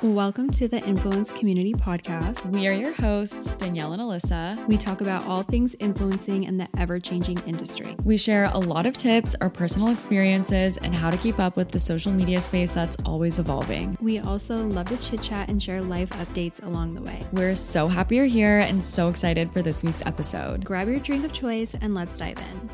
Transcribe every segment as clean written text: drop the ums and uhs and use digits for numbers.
Welcome to the Influence Community Podcast. We are your hosts, Danielle and Alyssa. We talk about all things influencing in the ever-changing industry. We share a lot of tips, our personal experiences, and how to keep up with the social media space that's always evolving. We also love to chit-chat and share life updates along the way. We're so happy you're here and so excited for this week's episode. Grab your drink of choice and let's dive in.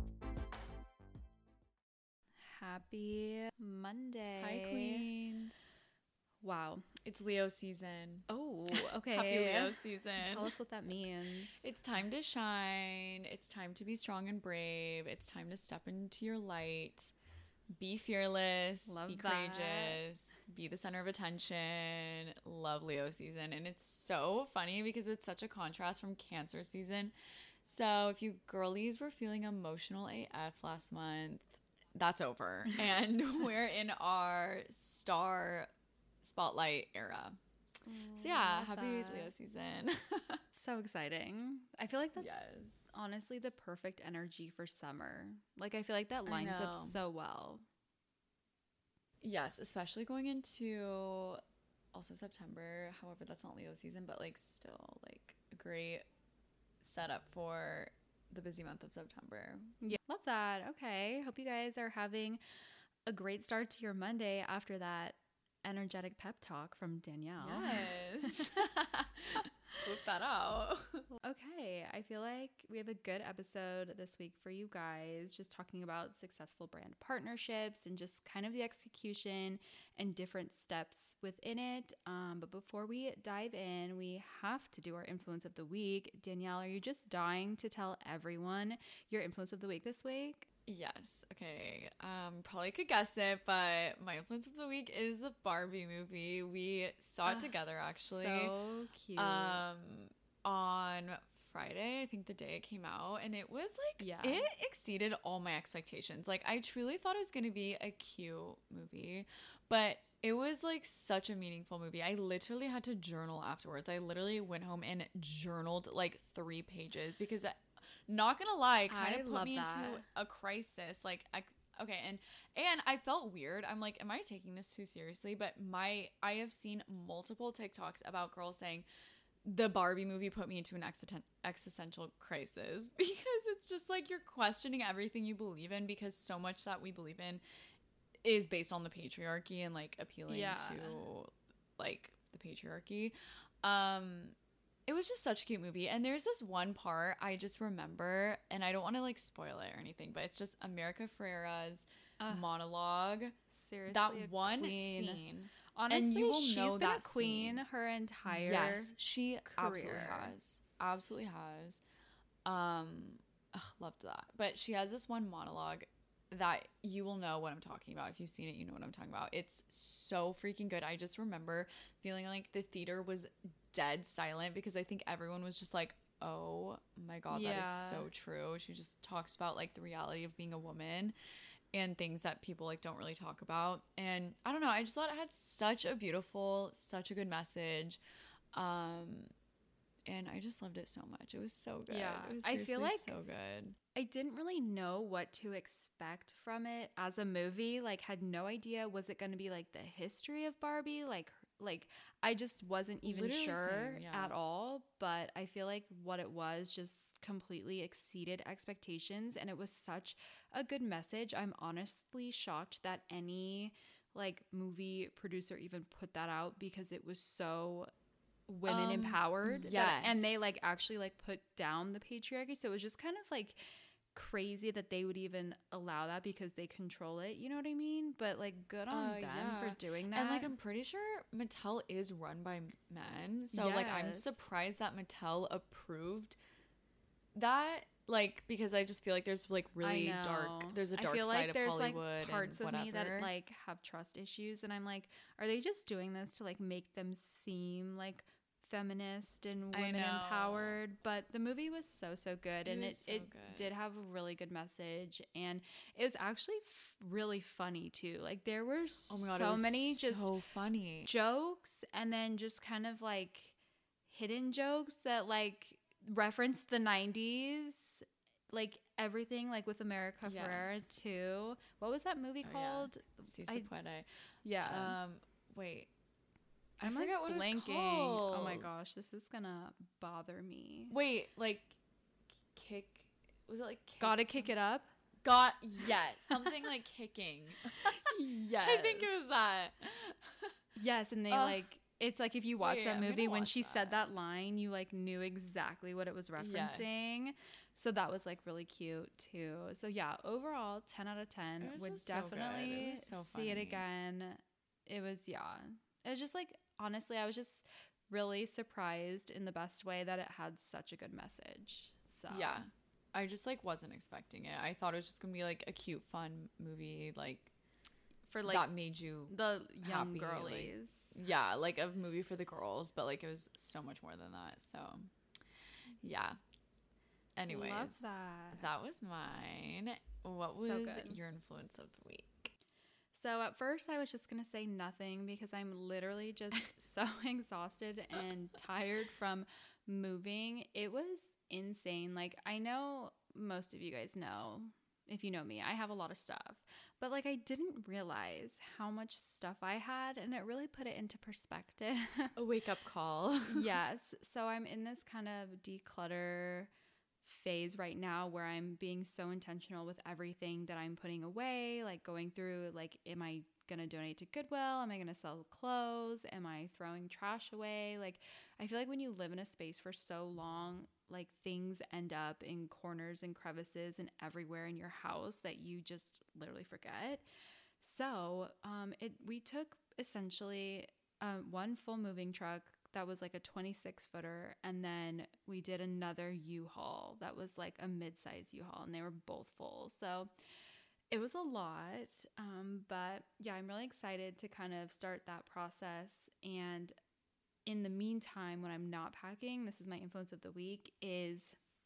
Happy Monday. Hi, Queens. Wow. It's Leo season. Oh, okay. Happy Leo season. Tell us what that means. It's time to shine. It's time to be strong and brave. It's time to step into your light. Be fearless. Love be that. courageous. Be the center of attention. Love Leo season. And it's so funny because it's such a contrast from Cancer season. So if you girlies were feeling emotional AF last month, that's over. And we're in our star spotlight era. So yeah, happy Leo season. So exciting. I feel like that's Yes. honestly the perfect energy for summer. Like I feel like that lines up know. so well. Yes, especially going into also September. However, that's not Leo season, but like still like a great setup for the busy month of September. Yeah, love that. Okay. Hope you guys are having a great start to your Monday after that energetic pep talk from Danielle. Yes. Slip that out. Okay. I feel like we have a good episode this week for you guys, just talking about successful brand partnerships and just kind of the execution and different steps within it. But before we dive in, we have to do our influence of the week. Danielle, are you just dying to tell everyone your influence of the week this week? Yes. Okay. Probably could guess it, but my influence of the week is the Barbie movie. We saw it together actually. So cute. On Friday, I think the day it came out, and it was like it exceeded all my expectations. Like I truly thought it was gonna be a cute movie, but it was like such a meaningful movie. I literally had to journal afterwards. I literally went home and journaled like 3 pages because not gonna lie, kind of put me into a crisis. Like, okay, and I felt weird. I'm like, am I taking this too seriously? But I have seen multiple TikToks about girls saying the Barbie movie put me into an existential crisis because it's just like you're questioning everything you believe in because so much that we believe in is based on the patriarchy and like appealing to like the patriarchy. It was just such a cute movie. And there's this one part I just remember, and I don't want to like spoil it or anything, but it's just America Ferrera's monologue. Seriously, that a one queen. scene. Honestly, and you will she's know been that a queen scene. her entire Yes, she absolutely career. has. Absolutely has. Loved that. But she has this one monologue that you will know what I'm talking about. If you've seen it, you know what I'm talking about. It's so freaking good. I just remember feeling like the theater was dead silent because I think everyone was just like, oh my God, that is so true. She just talks about like the reality of being a woman and things that people like don't really talk about. And I don't know, I just thought it had such a good message. And I just loved it so much. It was so good. Yeah, it was I feel like so good. I didn't really know what to expect from it as a movie. Like, had no idea. Was it going to be like the history of Barbie? Like I just wasn't even Literally sure same, yeah. at all. But I feel like what it was just completely exceeded expectations, and it was such a good message. I'm honestly shocked that any like movie producer even put that out because it was so women empowered. Yes. And they like actually like put down the patriarchy. So it was just kind of like crazy that they would even allow that because they control it, you know what I mean? But like good on them for doing that. And like I'm pretty sure Mattel is run by men, so like I'm surprised that Mattel approved that, like, because I just feel like there's like really there's a dark side of Hollywood, like parts and of me that whatever. like have trust issues, and I'm like, are they just doing this to like make them seem like feminist and women empowered? But the movie was so good, and it did have a really good message, and it was actually really funny too. Like there were so many just funny jokes, and then just kind of like hidden jokes that like referenced the 90s, like everything, like with America Ferrera too. What was that movie called? Si se puede. Yeah. Wait. I forget what it's called. Oh my gosh, this is gonna bother me. Wait, like kick? Was it like kick Gotta kick it up? Yes, something like kicking. Yes, I think it was that. Yes, and they like it's like if you watch that movie, when she said that line, you like knew exactly what it was referencing. Yes. So that was like really cute too. So yeah, overall 10 out of 10. Would definitely see it again. It was It was just like, honestly, I was just really surprised in the best way that it had such a good message. So yeah, I just like wasn't expecting it. I thought it was just gonna be like a cute, fun movie, like for like that made you the young happy, girlies. Like, yeah, like a movie for the girls, but like it was so much more than that. So yeah. Anyways, love that was mine. What was your influence of the week? So at first I was just going to say nothing because I'm literally just so exhausted and tired from moving. It was insane. Like, I know most of you guys know, if you know me, I have a lot of stuff. But like, I didn't realize how much stuff I had, and it really put it into perspective. A wake-up call. Yes. So I'm in this kind of declutter phase right now where I'm being so intentional with everything that I'm putting away, like going through, like, am I going to donate to Goodwill? Am I going to sell clothes? Am I throwing trash away? Like, I feel like when you live in a space for so long, like things end up in corners and crevices and everywhere in your house that you just literally forget. So we took essentially one full moving truck that was like a 26 footer, and then we did another U-Haul that was like a mid-size U-Haul, and they were both full. So it was a lot, but yeah, I'm really excited to kind of start that process. And in the meantime, when I'm not packing, this is my influence of the week, is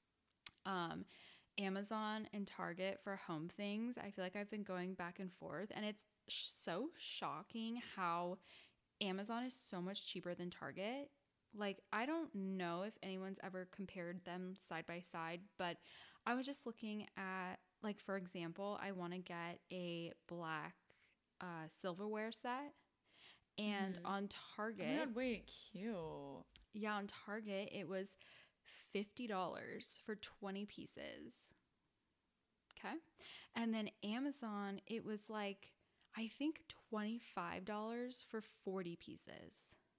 Amazon and Target for home things. I feel like I've been going back and forth, and it's so shocking how Amazon is so much cheaper than Target. Like, I don't know if anyone's ever compared them side by side, but I was just looking at, like, for example, I want to get a black silverware set. And on Target... Oh my God, wait, cute. Yeah, on Target, it was $50 for 20 pieces. Okay? And then Amazon, it was like, I think $25 for 40 pieces.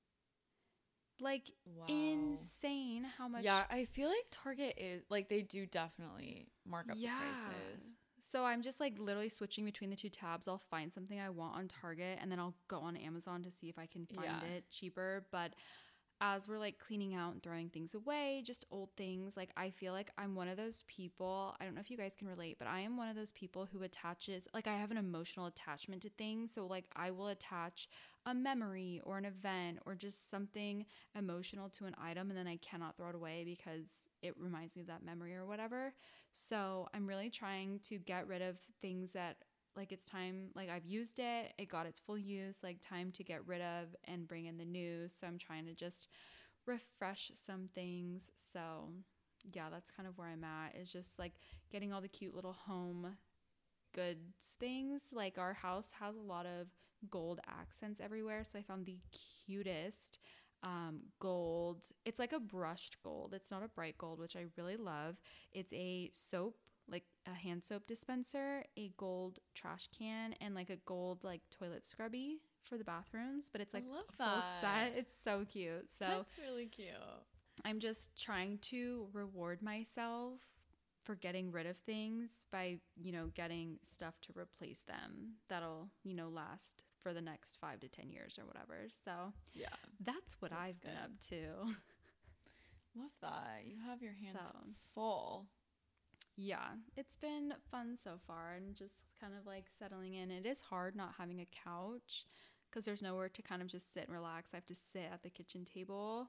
Like, wow. Insane how much. Yeah, I feel like Target is, like, they do definitely mark up the prices. So I'm just like literally switching between the two tabs. I'll find something I want on Target, and then I'll go on Amazon to see if I can find it cheaper. But as we're like cleaning out and throwing things away, just old things, like I feel like I'm one of those people, I don't know if you guys can relate, but I am one of those people who attaches, like I have an emotional attachment to things. So like I will attach a memory or an event or just something emotional to an item, and then I cannot throw it away because it reminds me of that memory or whatever. So I'm really trying to get rid of things that, like, it's time, like I've used it, it got its full use, like time to get rid of and bring in the new. So I'm trying to just refresh some things. So yeah, that's kind of where I'm at, is just like getting all the cute little home goods things. Like our house has a lot of gold accents everywhere. So I found the cutest gold. It's like a brushed gold. It's not a bright gold, which I really love. It's a soap, like a hand soap dispenser, a gold trash can, and like a gold like toilet scrubby for the bathrooms. But it's like a full set. It's so cute. So that's really cute. I'm just trying to reward myself for getting rid of things by, you know, getting stuff to replace them that'll, you know, last for the next 5 to 10 years or whatever. So yeah, that's what I've been up to. Love that. You have your hands full. Yeah, it's been fun so far, and just kind of like settling in. It is hard not having a couch because there's nowhere to kind of just sit and relax. I have to sit at the kitchen table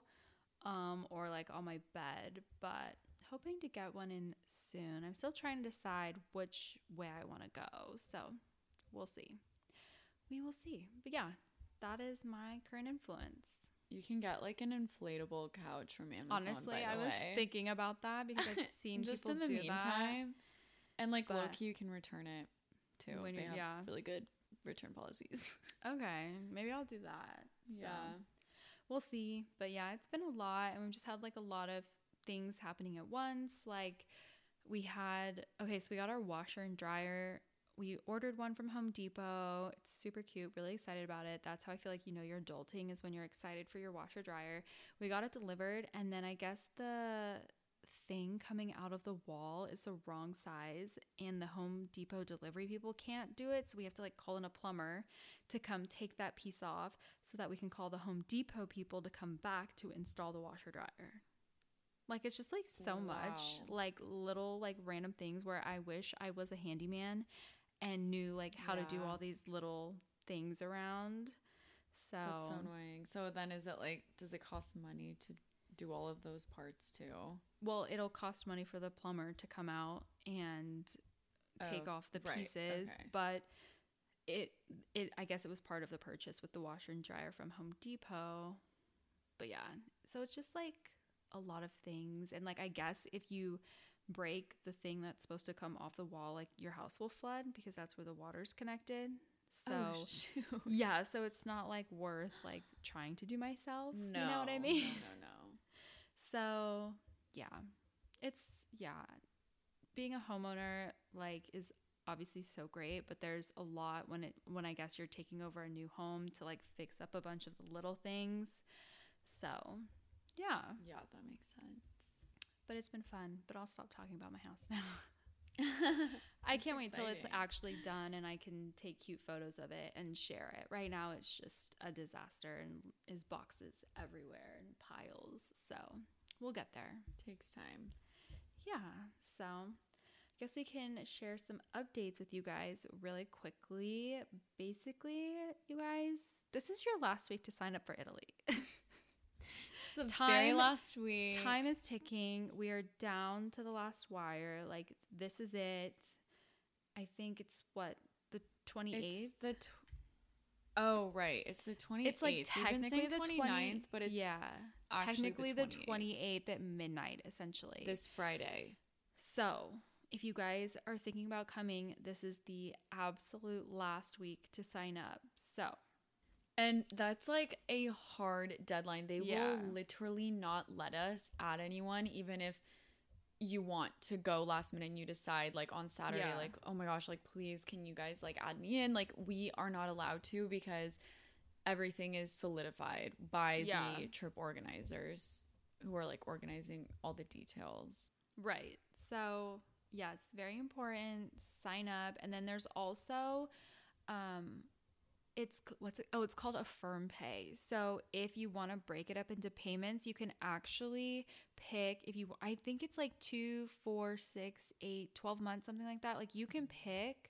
or like on my bed, but hoping to get one in soon. I'm still trying to decide which way I want to go, so we'll see. We will see. But yeah, that is my current influence. You can get like an inflatable couch from Amazon. Honestly, I was thinking about that because I've seen just people in the do meantime. That. And like low-key, you can return it too. When they have really good return policies. Okay, maybe I'll do that. Yeah. we'll see. But yeah, it's been a lot, and we've just had like a lot of things happening at once. Like we had, okay, so we got our washer and dryer. We ordered one from Home Depot. It's super cute. Really excited about it. That's how I feel like you know you're adulting, is when you're excited for your washer dryer. We got it delivered, and then I guess the thing coming out of the wall is the wrong size, and the Home Depot delivery people can't do it. So we have to like call in a plumber to come take that piece off so that we can call the Home Depot people to come back to install the washer dryer. Like, it's just like so much like little like random things where I wish I was a handyman and knew like how to do all these little things around. So that's so annoying. So then is it like, does it cost money to do all of those parts too? Well, it'll cost money for the plumber to come out and take off the pieces, but it I guess it was part of the purchase with the washer and dryer from Home Depot. But yeah, so it's just like a lot of things, and like I guess if you break the thing that's supposed to come off the wall, like your house will flood because that's where the water's connected. So yeah, so it's not like worth like trying to do myself. No, you know what I mean? No. So yeah, it's being a homeowner like is obviously so great, but there's a lot when I guess you're taking over a new home to like fix up a bunch of the little things. So yeah, that makes sense. But it's been fun. But I'll stop talking about my house now. I can't wait till it's actually done and I can take cute photos of it and share it. Right now it's just a disaster and is boxes everywhere and piles. So we'll get there. Takes time. Yeah. So I guess we can share some updates with you guys really quickly. Basically, you guys, this is your last week to sign up for Italy. The very last week. Time is ticking. We are down to the last wire. Like, this is it. I think it's what, the 28th? It's right. It's the 28th. It's like technically the 29th, but it's technically the 28th at midnight, essentially. This Friday. So, if you guys are thinking about coming, this is the absolute last week to sign up. So, and that's like a hard deadline. They will literally not let us add anyone, even if you want to go last minute and you decide like on Saturday, like, oh my gosh, like, please, can you guys like add me in? Like, we are not allowed to because everything is solidified by the trip organizers who are like organizing all the details. Right. So, yeah, it's very important. Sign up. And then there's also, it's called Affirm Pay. So if you want to break it up into payments, you can actually pick I think it's like 2, 4, 6, 8, 12 months, something like that. Like, you can pick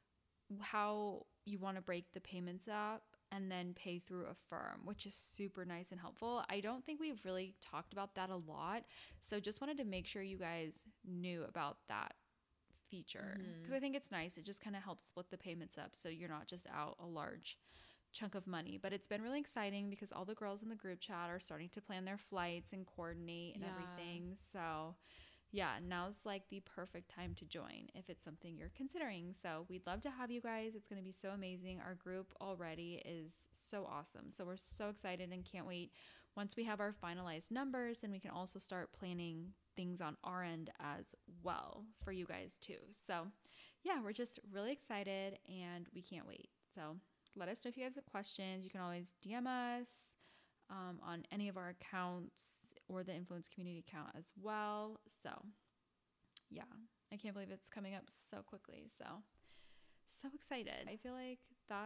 how you want to break the payments up and then pay through Affirm, which is super nice and helpful. I don't think we've really talked about that a lot. So just wanted to make sure you guys knew about that feature, because I think it's nice. It just kind of helps split the payments up so you're not just out a large chunk of money. But it's been really exciting because all the girls in the group chat are starting to plan their flights and coordinate and everything. So yeah, now's like the perfect time to join if it's something you're considering. So we'd love to have you guys. It's going to be so amazing. Our group already is so awesome. So we're so excited and can't wait once we have our finalized numbers, and we can also start planning things on our end as well for you guys too. So yeah, we're just really excited and we can't wait. So let us know if you guys have questions. You can always DM us on any of our accounts or the Influence Community account as well. So yeah, I can't believe it's coming up so quickly. So excited. I feel like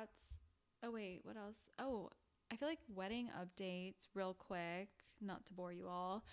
what else? Oh, I feel like wedding updates real quick, not to bore you all.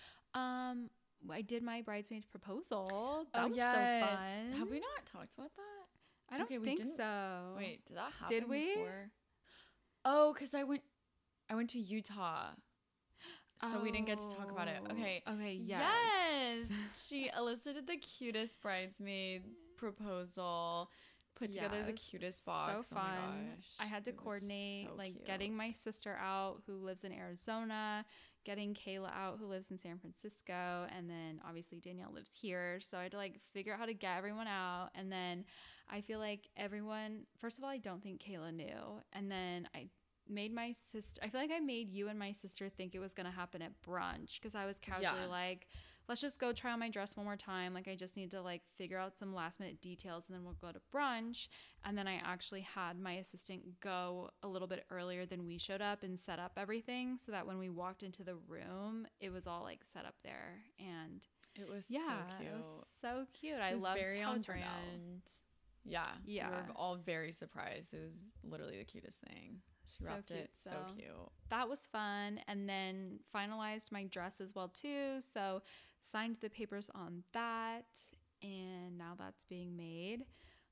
I did my bridesmaid's proposal. That was so fun. Have we not talked about that? I don't think so. Wait, did that happen Did we? Before? Oh, because I went to Utah. So we didn't get to talk about it. Okay. Yes. She elicited the cutest bridesmaid proposal. Put together the cutest box. So fun. Oh my gosh. I had to coordinate getting my sister out who lives in Arizona, getting Kayla out who lives in San Francisco, and then obviously Danielle lives here. So I had to like figure out how to get everyone out. And then I feel like everyone, first of all, I don't think Kayla knew. And then made my sister, I feel like I made you and my sister think it was going to happen at brunch, because I was casually like, let's just go try on my dress one more time. Like, I just need to like figure out some last minute details and then we'll go to brunch. And then I actually had my assistant go a little bit earlier than we showed up and set up everything, so that when we walked into the room, it was all like set up there. And it was so cute. It was so cute. I loved very how on it turned out. Yeah. We were all very surprised. It was literally the cutest thing. She wrapped it so cute. That was fun. And then finalized my dress as well too. So signed the papers on that. And now that's being made.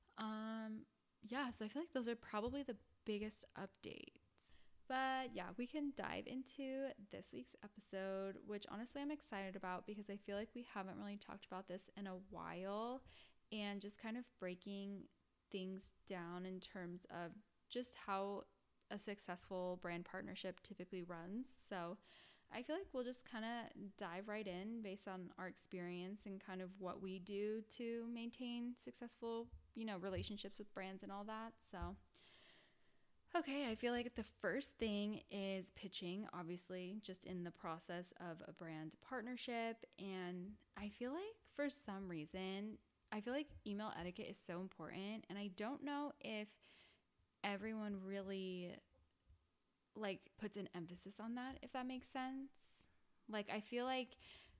So I feel like those are probably the biggest updates. But yeah, we can dive into this week's episode, which honestly I'm excited about, because I feel like we haven't really talked about this in a while, and just kind of breaking things down in terms of just how a successful brand partnership typically runs. So I feel like we'll just kind of dive right in based on our experience and kind of what we do to maintain successful, relationships with brands and all that. So, okay, I feel like the first thing is pitching, obviously, just in the process of a brand partnership. And I feel like for some reason, I feel like email etiquette is so important, and I don't know if everyone really like puts an emphasis on that, if that makes sense. Like, I feel like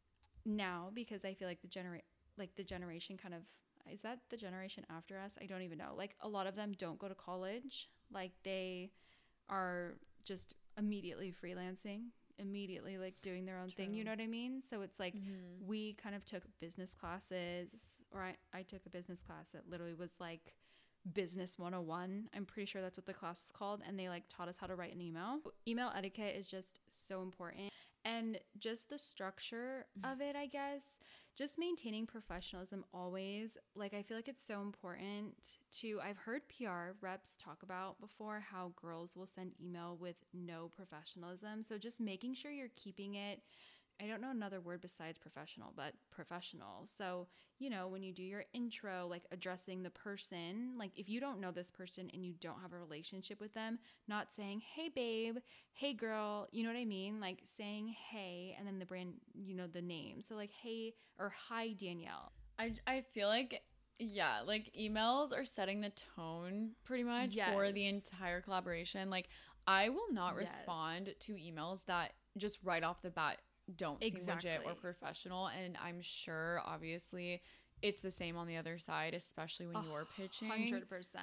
now, because I feel like the generation kind of, is that the generation after us? I don't even know. Like, a lot of them don't go to college. Like, they are just immediately freelancing, immediately like doing their own thing, you know what I mean? So it's like we kind of took business classes, or I took a business class that literally was like Business 101. I'm pretty sure that's what the class was called, and they like taught us how to write an email. Email etiquette is just so important, and just the structure of it, I guess, just maintaining professionalism always. Like, I feel like it's so important to, I've heard PR reps talk about before how girls will send email with no professionalism. So just making sure you're keeping it, I don't know another word besides professional, but professional. So, when you do your intro, like addressing the person, like if you don't know this person and you don't have a relationship with them, not saying, hey babe, hey girl, you know what I mean? Like saying hey, and then the brand, the name. So like, hey, or hi Danielle. I feel like, yeah, like emails are setting the tone pretty much for the entire collaboration. Like, I will not respond to emails that just right off the bat don't seem legit or professional. And I'm sure obviously it's the same on the other side, especially when you're pitching. 100%.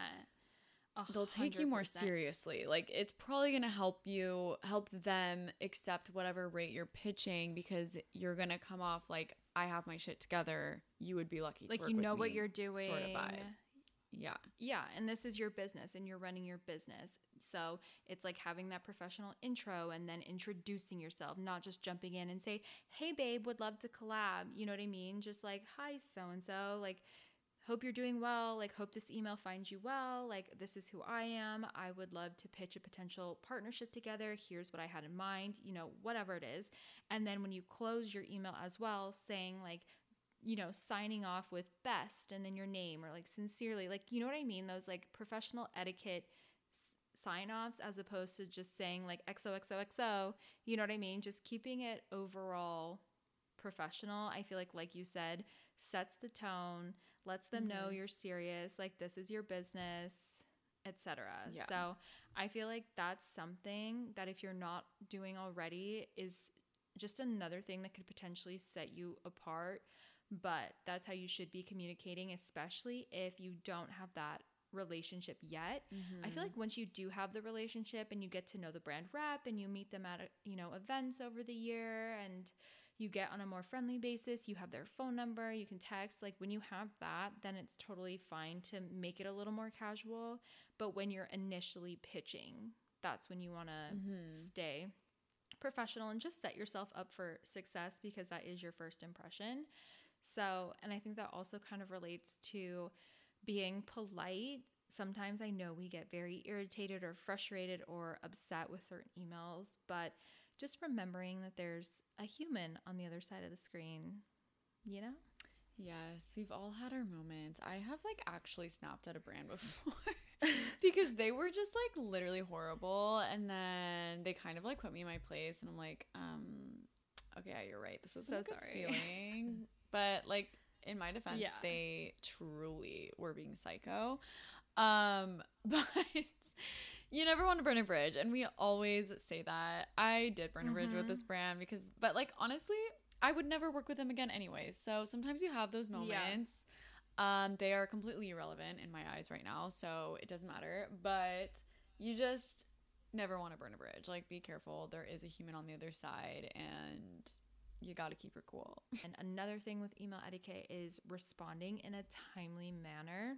They'll take you more seriously. Like, it's probably going to help them accept whatever rate you're pitching, because you're going to come off like, I have my shit together. You would be lucky to like, work with me, what you're doing. Sort of vibe. Yeah. And this is your business and you're running your business. So it's like having that professional intro and then introducing yourself, not just jumping in and say, hey babe, would love to collab. You know what I mean? Just like, hi so-and-so, like, hope you're doing well. Like, hope this email finds you well. Like, this is who I am. I would love to pitch a potential partnership together. Here's what I had in mind, whatever it is. And then when you close your email as well, saying like, signing off with best and then your name, or like sincerely, like, you know what I mean? Those like professional etiquette sign-offs, as opposed to just saying like XOXOXO, you know what I mean? Just keeping it overall professional. I feel like you said, sets the tone, lets them know you're serious, like this is your business, etc. Yeah. So I feel like that's something that if you're not doing already is just another thing that could potentially set you apart. But that's how you should be communicating, especially if you don't have that relationship yet. I feel like once you do have the relationship and you get to know the brand rep and you meet them at events over the year, and you get on a more friendly basis, you have their phone number, you can text, like when you have that, then it's totally fine to make it a little more casual. But when you're initially pitching, that's when you want to stay professional and just set yourself up for success, because that is your first impression. So, and I think that also kind of relates to being polite. Sometimes I know we get very irritated or frustrated or upset with certain emails, but just remembering that there's a human on the other side of the screen, Yes, we've all had our moments. I have like actually snapped at a brand before. because they were just like literally horrible. And then they kind of like put me in my place, and I'm like, okay, yeah, you're right. This is so sorry. Feeling. But like in my defense, they truly were being psycho. But you never want to burn a bridge, and we always say that. I did burn a bridge with this brand but like honestly, I would never work with them again anyway. So sometimes you have those moments. They are completely irrelevant in my eyes right now, so it doesn't matter. But you just never want to burn a bridge. Like, be careful. There is a human on the other side, and you got to keep her cool. And another thing with email etiquette is responding in a timely manner.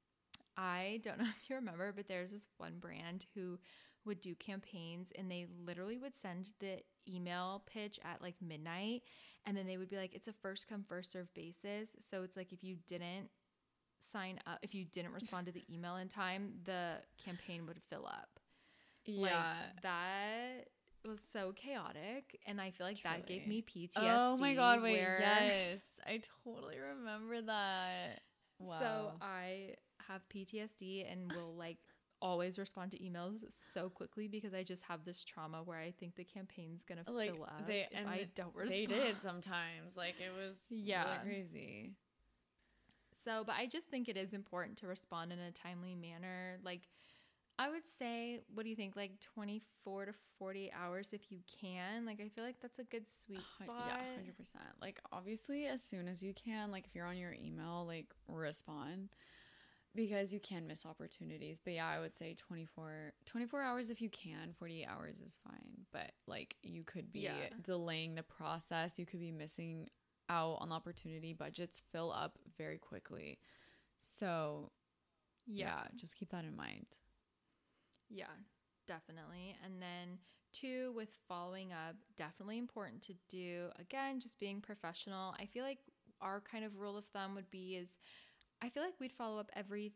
I don't know if you remember, but there's this one brand who would do campaigns, and they literally would send the email pitch at like midnight, and then they would be like, it's a first come first serve basis. So it's like if you didn't sign up, if you didn't respond to the email in time, the campaign would fill up. Yeah. Like, that was so chaotic, and I feel like that gave me PTSD. Oh my god, wait, yes. I totally remember that. Wow. So I have PTSD and will like always respond to emails so quickly because I just have this trauma where I think the campaign's gonna like, fill up if I don't respond. They did sometimes. Like, it was really crazy. So, but I just think it is important to respond in a timely manner. Like, I would say, what do you think? Like 24 to 40 hours if you can. Like, I feel like that's a good sweet spot. Yeah, 100%. Like, obviously, as soon as you can, like, if you're on your email, like, respond. Because you can miss opportunities. But yeah, I would say 24 hours if you can. 48 hours is fine. But like, you could be delaying the process. You could be missing out on the opportunity. Budgets fill up very quickly. So yeah, just keep that in mind. Yeah, definitely. And then 2, with following up, definitely important to do. Again, just being professional. I feel like our kind of rule of thumb would be is, I feel like we'd follow up every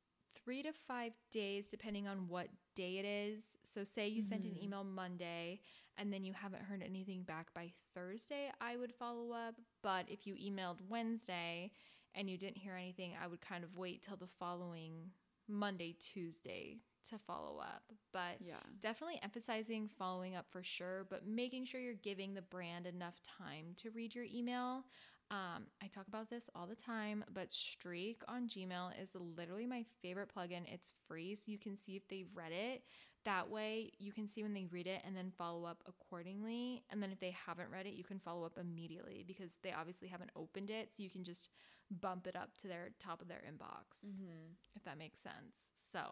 3 to 5 days, depending on what day it is. So say you sent an email Monday and then you haven't heard anything back by Thursday, I would follow up. But if you emailed Wednesday and you didn't hear anything, I would kind of wait till the following Monday, Tuesday to follow up. But definitely emphasizing following up for sure, but making sure you're giving the brand enough time to read your email. I talk about this all the time, but Streak on Gmail is literally my favorite plugin. It's free, so you can see if they've read it. That way, you can see when they read it and then follow up accordingly. And then if they haven't read it, you can follow up immediately because they obviously haven't opened it, so you can just bump it up to their top of their inbox, if that makes sense. So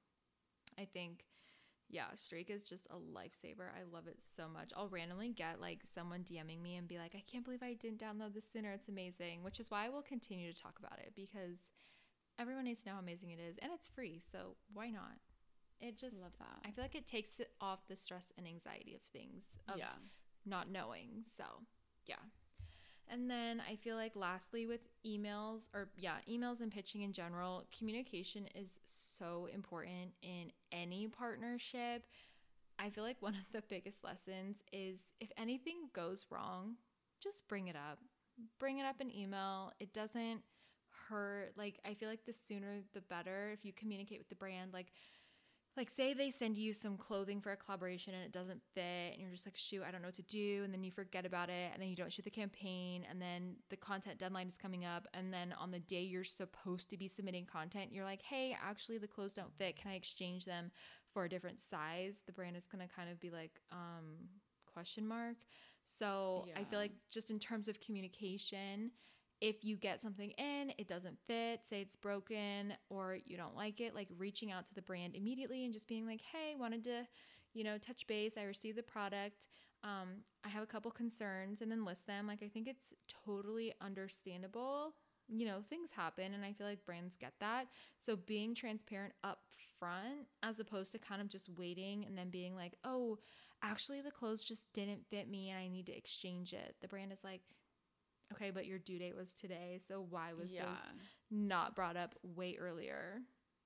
I think Streak is just a lifesaver. I love it so much. I'll randomly get like someone DMing me and be like, I can't believe I didn't download this sooner. It's amazing, which is why I will continue to talk about it because everyone needs to know how amazing it is, and it's free. So why not? It just, love that. I feel like it takes it off the stress and anxiety of things, of not knowing. So yeah. And then I feel like lastly with emails and pitching in general, communication is so important in any partnership. I feel like one of the biggest lessons is if anything goes wrong, just bring it up. Bring it up in email. It doesn't hurt. Like, I feel like the sooner the better if you communicate with the brand. Like say they send you some clothing for a collaboration and it doesn't fit and you're just like, shoot, I don't know what to do. And then you forget about it and then you don't shoot the campaign and then the content deadline is coming up. And then on the day you're supposed to be submitting content, you're like, hey, actually the clothes don't fit. Can I exchange them for a different size? The brand is going to kind of be like, question mark. So I feel like just in terms of communication, if you get something in, it doesn't fit, say it's broken or you don't like it, like reaching out to the brand immediately and just being like, hey, wanted to, touch base. I received the product. I have a couple concerns, and then list them. Like, I think it's totally understandable. Things happen, and I feel like brands get that. So being transparent up front as opposed to kind of just waiting and then being like, oh, actually the clothes just didn't fit me and I need to exchange it. The brand is like, okay, but your due date was today, so why was this not brought up way earlier?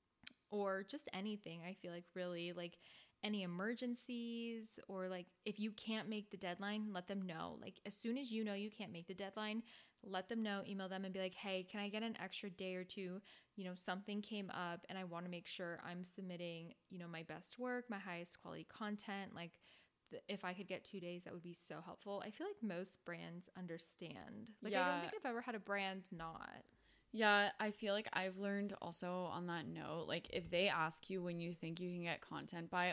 Or just anything. I feel like really, like, any emergencies or like if you can't make the deadline, let them know. Like, as soon as you know you can't make the deadline, let them know, email them and be like, hey, can I get an extra day or two? You know, something came up and I want to make sure I'm submitting, you know, my best work, my highest quality content. Like if I could get 2 days, that would be so helpful. I feel like most brands understand. Like I don't think I've ever had a brand not. Yeah, I feel like I've learned also on that note, like if they ask you when you think you can get content by,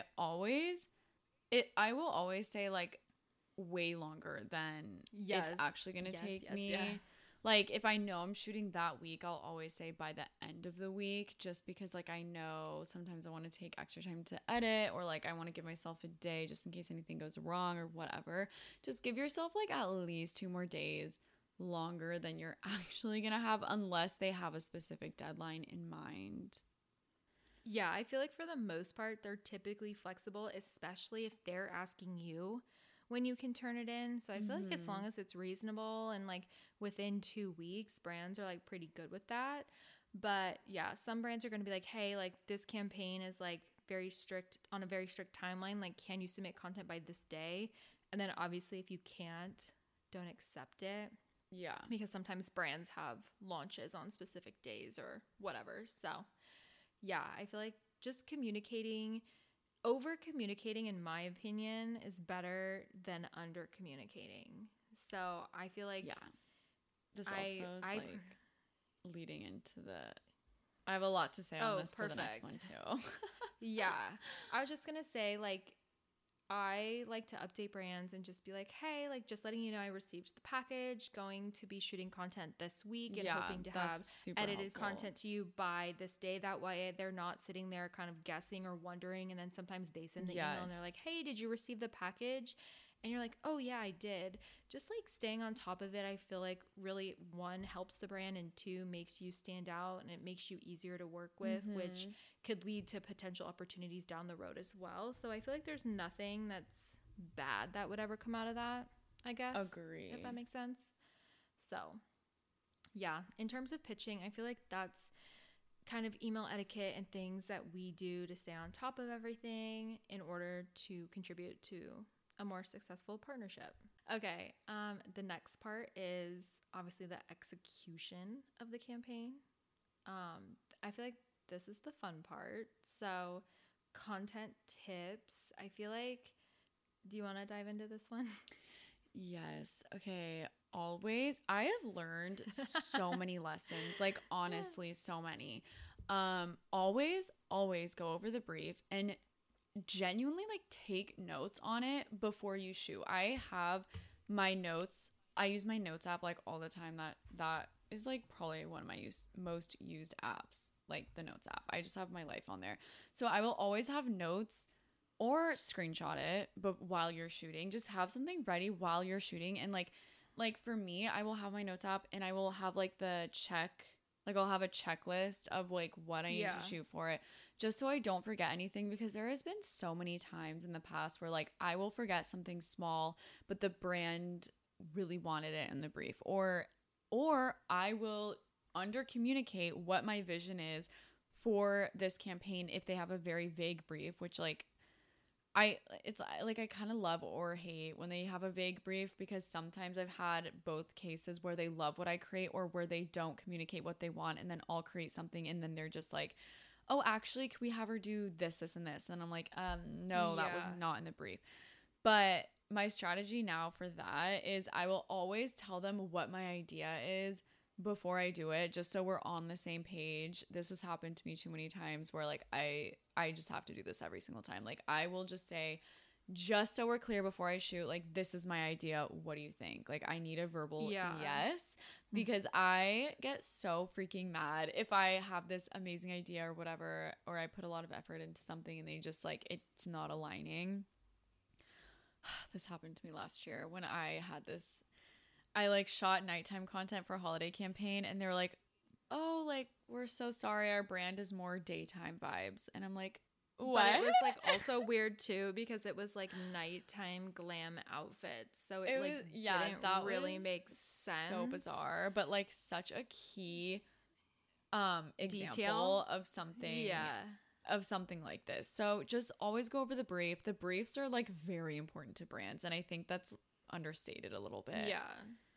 I will always say like way longer than it's actually going to take me. Yeah. Like if I know I'm shooting that week, I'll always say by the end of the week, just because like I know sometimes I want to take extra time to edit, or like I want to give myself a day just in case anything goes wrong or whatever. Just give yourself like at least 2 more days longer than you're actually going to have, unless they have a specific deadline in mind. Yeah, I feel like for the most part, they're typically flexible, especially if they're asking you when you can turn it in. So I feel like as long as it's reasonable and like within 2 weeks, brands are like pretty good with that. But yeah, some brands are going to be like, hey, like this campaign is like very strict on a very strict timeline. Like, can you submit content by this day? And then obviously if you can't, don't accept it. Yeah. Because sometimes brands have launches on specific days or whatever. So yeah, I feel like just over communicating, in my opinion, is better than under communicating. So I feel like this also is like leading into I have a lot to say on this for the next one too. Yeah, I was just gonna say like I like to update brands and just be like, hey, like just letting you know I received the package, going to be shooting content this week and hoping to have edited content to you by this day. That way they're not sitting there kind of guessing or wondering. And then sometimes they send the email and they're like, hey, did you receive the package? And you're like, oh yeah, I did. Just like staying on top of it, I feel like really, one, helps the brand, and two, makes you stand out and it makes you easier to work with, which could lead to potential opportunities down the road as well. So I feel like there's nothing that's bad that would ever come out of that, I guess. Agree. If that makes sense. So yeah, in terms of pitching, I feel like that's kind of email etiquette and things that we do to stay on top of everything in order to contribute to a more successful partnership. Okay, the next part is obviously the execution of the campaign. I feel like this is the fun part. So, content tips. I feel like, do you want to dive into this one? Yes. Okay. Always. I have learned so many lessons, like honestly, so many. Always go over the brief and genuinely like take notes on it before you shoot. I have my notes. I use my notes app like all the time. That is like probably one of my most used apps, like the notes app. I just have my life on there. So I will always have notes or screenshot it, but while you're shooting, just have something ready while you're shooting. And like for me, I will have my notes app and I will have like I'll have a checklist of like what I need to shoot for it, just so I don't forget anything, because there has been so many times in the past where like I will forget something small, but the brand really wanted it in the brief, or I will under communicate what my vision is for this campaign if they have a very vague brief, which like I kind of love or hate when they have a vague brief, because sometimes I've had both cases where they love what I create or where they don't communicate what they want, and then I'll create something and then they're just like, oh, actually, can we have her do this, this, and this? And I'm like, no, that was not in the brief. But my strategy now for that is I will always tell them what my idea is before I do it, just so we're on the same page. This has happened to me too many times where like I just have to do this every single time. Like I will just say, just so we're clear before I shoot, like, this is my idea. What do you think? Like, I need a verbal yes, because I get so freaking mad if I have this amazing idea or whatever, or I put a lot of effort into something and they just like, it's not aligning. This happened to me last year when I like shot nighttime content for a holiday campaign, and they were like, oh, like, we're so sorry, our brand is more daytime vibes. And I'm like, what? But it was like also weird too, because it was like nighttime glam outfits, so it like didn't really make sense. So bizarre, but like such a key example of something like this. So just always go over the brief. The briefs are like very important to brands, and I think that's understated a little bit. Yeah.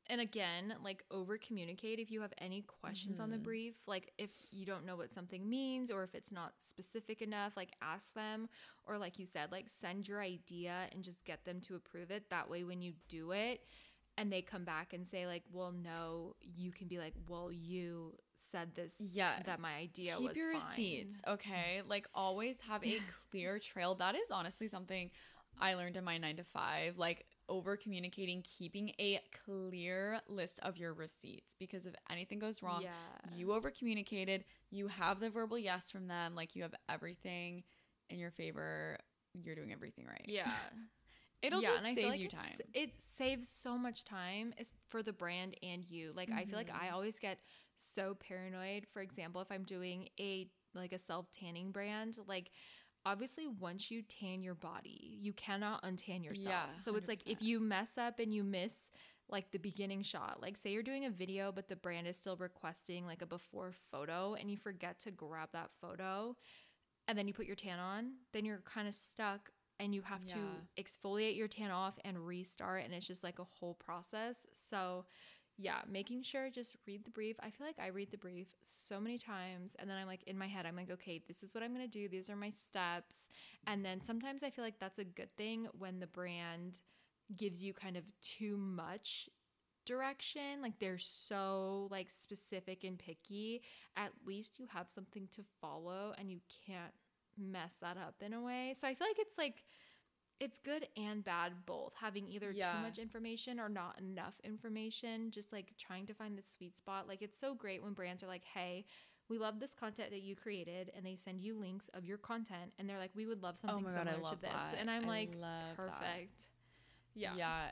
And again, like over communicate if you have any questions on the brief. Like if you don't know what something means or if it's not specific enough, like ask them, or like you said, like send your idea and just get them to approve it. That way when you do it and they come back and say like, well, no, you can be like, well, you said this, that my idea was fine. Keep your receipts, okay? Like always have a clear trail. That is honestly something I learned in my 9-to-5, like over communicating, keeping a clear list of your receipts, because if anything goes wrong, you over communicated, you have the verbal yes from them, like you have everything in your favor, you're doing everything right. Yeah. It'll just save you time. It saves so much time for the brand and you. Like I feel like I always get so paranoid. For example, if I'm doing a self-tanning brand, like obviously once you tan your body, you cannot untan yourself. Yeah, so it's 100%. Like if you mess up and you miss like the beginning shot, like say you're doing a video but the brand is still requesting like a before photo and you forget to grab that photo and then you put your tan on, then you're kind of stuck and you have to exfoliate your tan off and restart, and it's just like a whole process. So yeah, making sure just read the brief. I feel like I read the brief so many times and then I'm like in my head, I'm like, okay, this is what I'm going to do. These are my steps. And then sometimes I feel like that's a good thing when the brand gives you kind of too much direction. Like they're so like specific and picky. At least you have something to follow and you can't mess that up in a way. So I feel like it's good and bad both, having either too much information or not enough information, just like trying to find the sweet spot. Like it's so great when brands are like, hey, we love this content that you created, and they send you links of your content and they're like, we would love something similar to this. And I'm like, perfect. Yeah.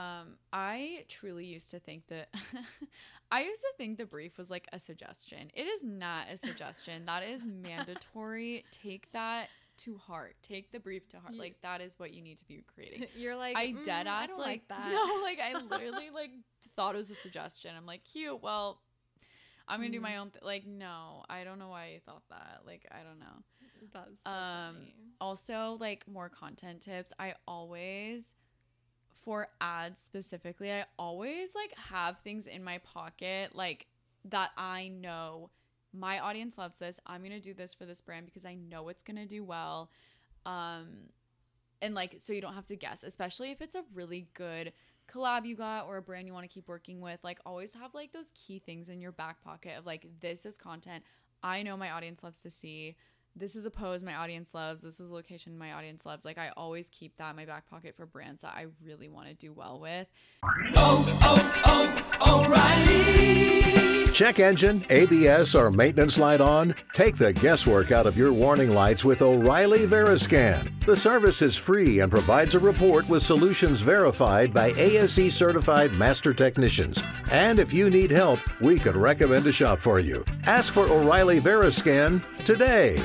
I truly used to think that the brief was like a suggestion. It is not a suggestion. That is mandatory. Take that to heart. Take the brief to heart. Like that is what you need to be creating. You're like, I dead ass I don't like that. No, like I literally like thought it was a suggestion. I'm like, cute. Well, I'm gonna do my own like, no, I don't know why I thought that. Like, I don't know. That's so funny. Also, like more content tips. For ads specifically, I always like have things in my pocket like that I know my audience loves this. I'm going to do this for this brand because I know it's going to do well. And like, so you don't have to guess, especially if it's a really good collab you got or a brand you want to keep working with. Like always have like those key things in your back pocket of like, this is content I know my audience loves to see. This is a pose my audience loves. This is a location my audience loves. Like I always keep that in my back pocket for brands that I really want to do well with. O'Reilly. Check engine, ABS, or maintenance light on? Take the guesswork out of your warning lights with O'Reilly Veriscan. The service is free and provides a report with solutions verified by ASE certified master technicians. And if you need help, we could recommend a shop for you. Ask for O'Reilly Veriscan today.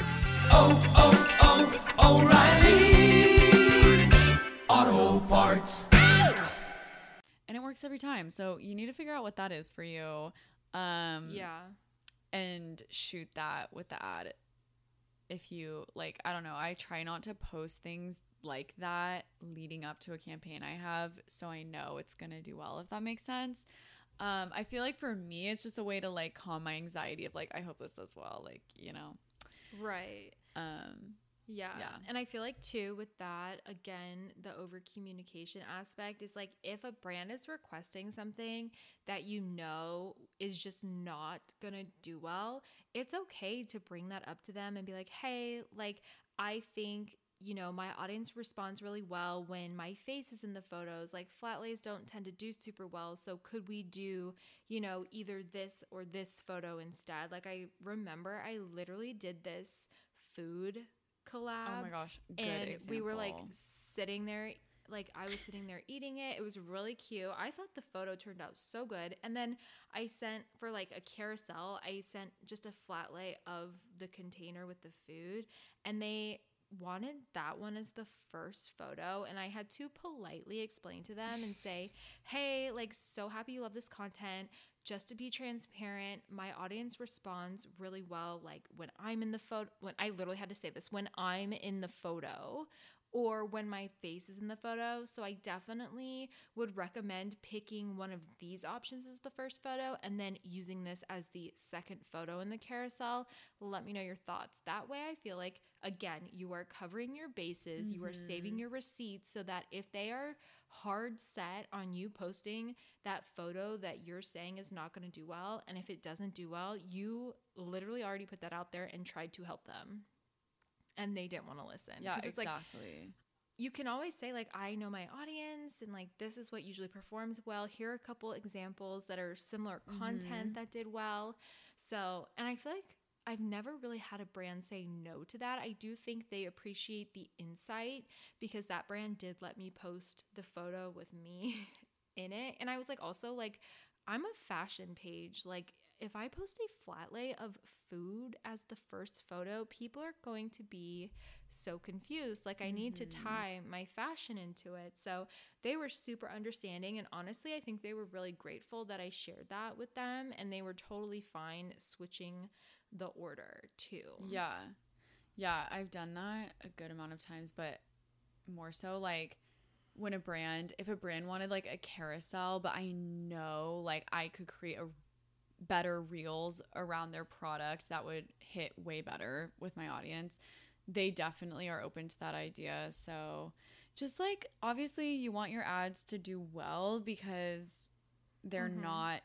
O'Reilly Auto Parts. And it works every time. So you need to figure out what that is for you. And shoot that with the ad. If you like, I don't know, I try not to post things like that leading up to a campaign I have, so I know it's gonna do well, if that makes sense. I feel like for me, it's just a way to like calm my anxiety of like, I hope this does well, like, you know. Right. Yeah. And I feel like too with that, again, the over communication aspect is like if a brand is requesting something that you know is just not gonna do well, it's okay to bring that up to them and be like, hey, like I think, you know, my audience responds really well when my face is in the photos. Like flat lays don't tend to do super well. So could we do, you know, either this or this photo instead? Like I remember I literally did this food collab. Oh my gosh. Good and example. We were like sitting there, like I was sitting there eating it. It was really cute. I thought the photo turned out so good. And then I sent for like a carousel, I sent just a flat lay of the container with the food, and they wanted that one as the first photo, and I had to politely explain to them and say, hey, like so happy you love this content. Just to be transparent, my audience responds really well like when I'm in the photo, when I literally had to say this, when I'm in the photo, or when my face is in the photo. So I definitely would recommend picking one of these options as the first photo and then using this as the second photo in the carousel. Let me know your thoughts. That way I feel like, again, you are covering your bases, you are saving your receipts so that if they are hard set on you posting that photo that you're saying is not going to do well, and if it doesn't do well, you literally already put that out there and tried to help them. And they didn't want to listen. Yeah, it's exactly. Like, you can always say, like, I know my audience and, like, this is what usually performs well. Here are a couple examples that are similar content that did well. So, and I feel like I've never really had a brand say no to that. I do think they appreciate the insight because that brand did let me post the photo with me in it. And I was like, also, like, I'm a fashion page. Like, if I post a flat lay of food as the first photo, people are going to be so confused. Like, I need to tie my fashion into it. So they were super understanding. And honestly, I think they were really grateful that I shared that with them. And they were totally fine switching the order too. Yeah. Yeah, I've done that a good amount of times, but more so like when if a brand wanted like a carousel, but I know like I could create a better reels around their product that would hit way better with my audience, they definitely are open to that idea. So just like, obviously you want your ads to do well because they're not,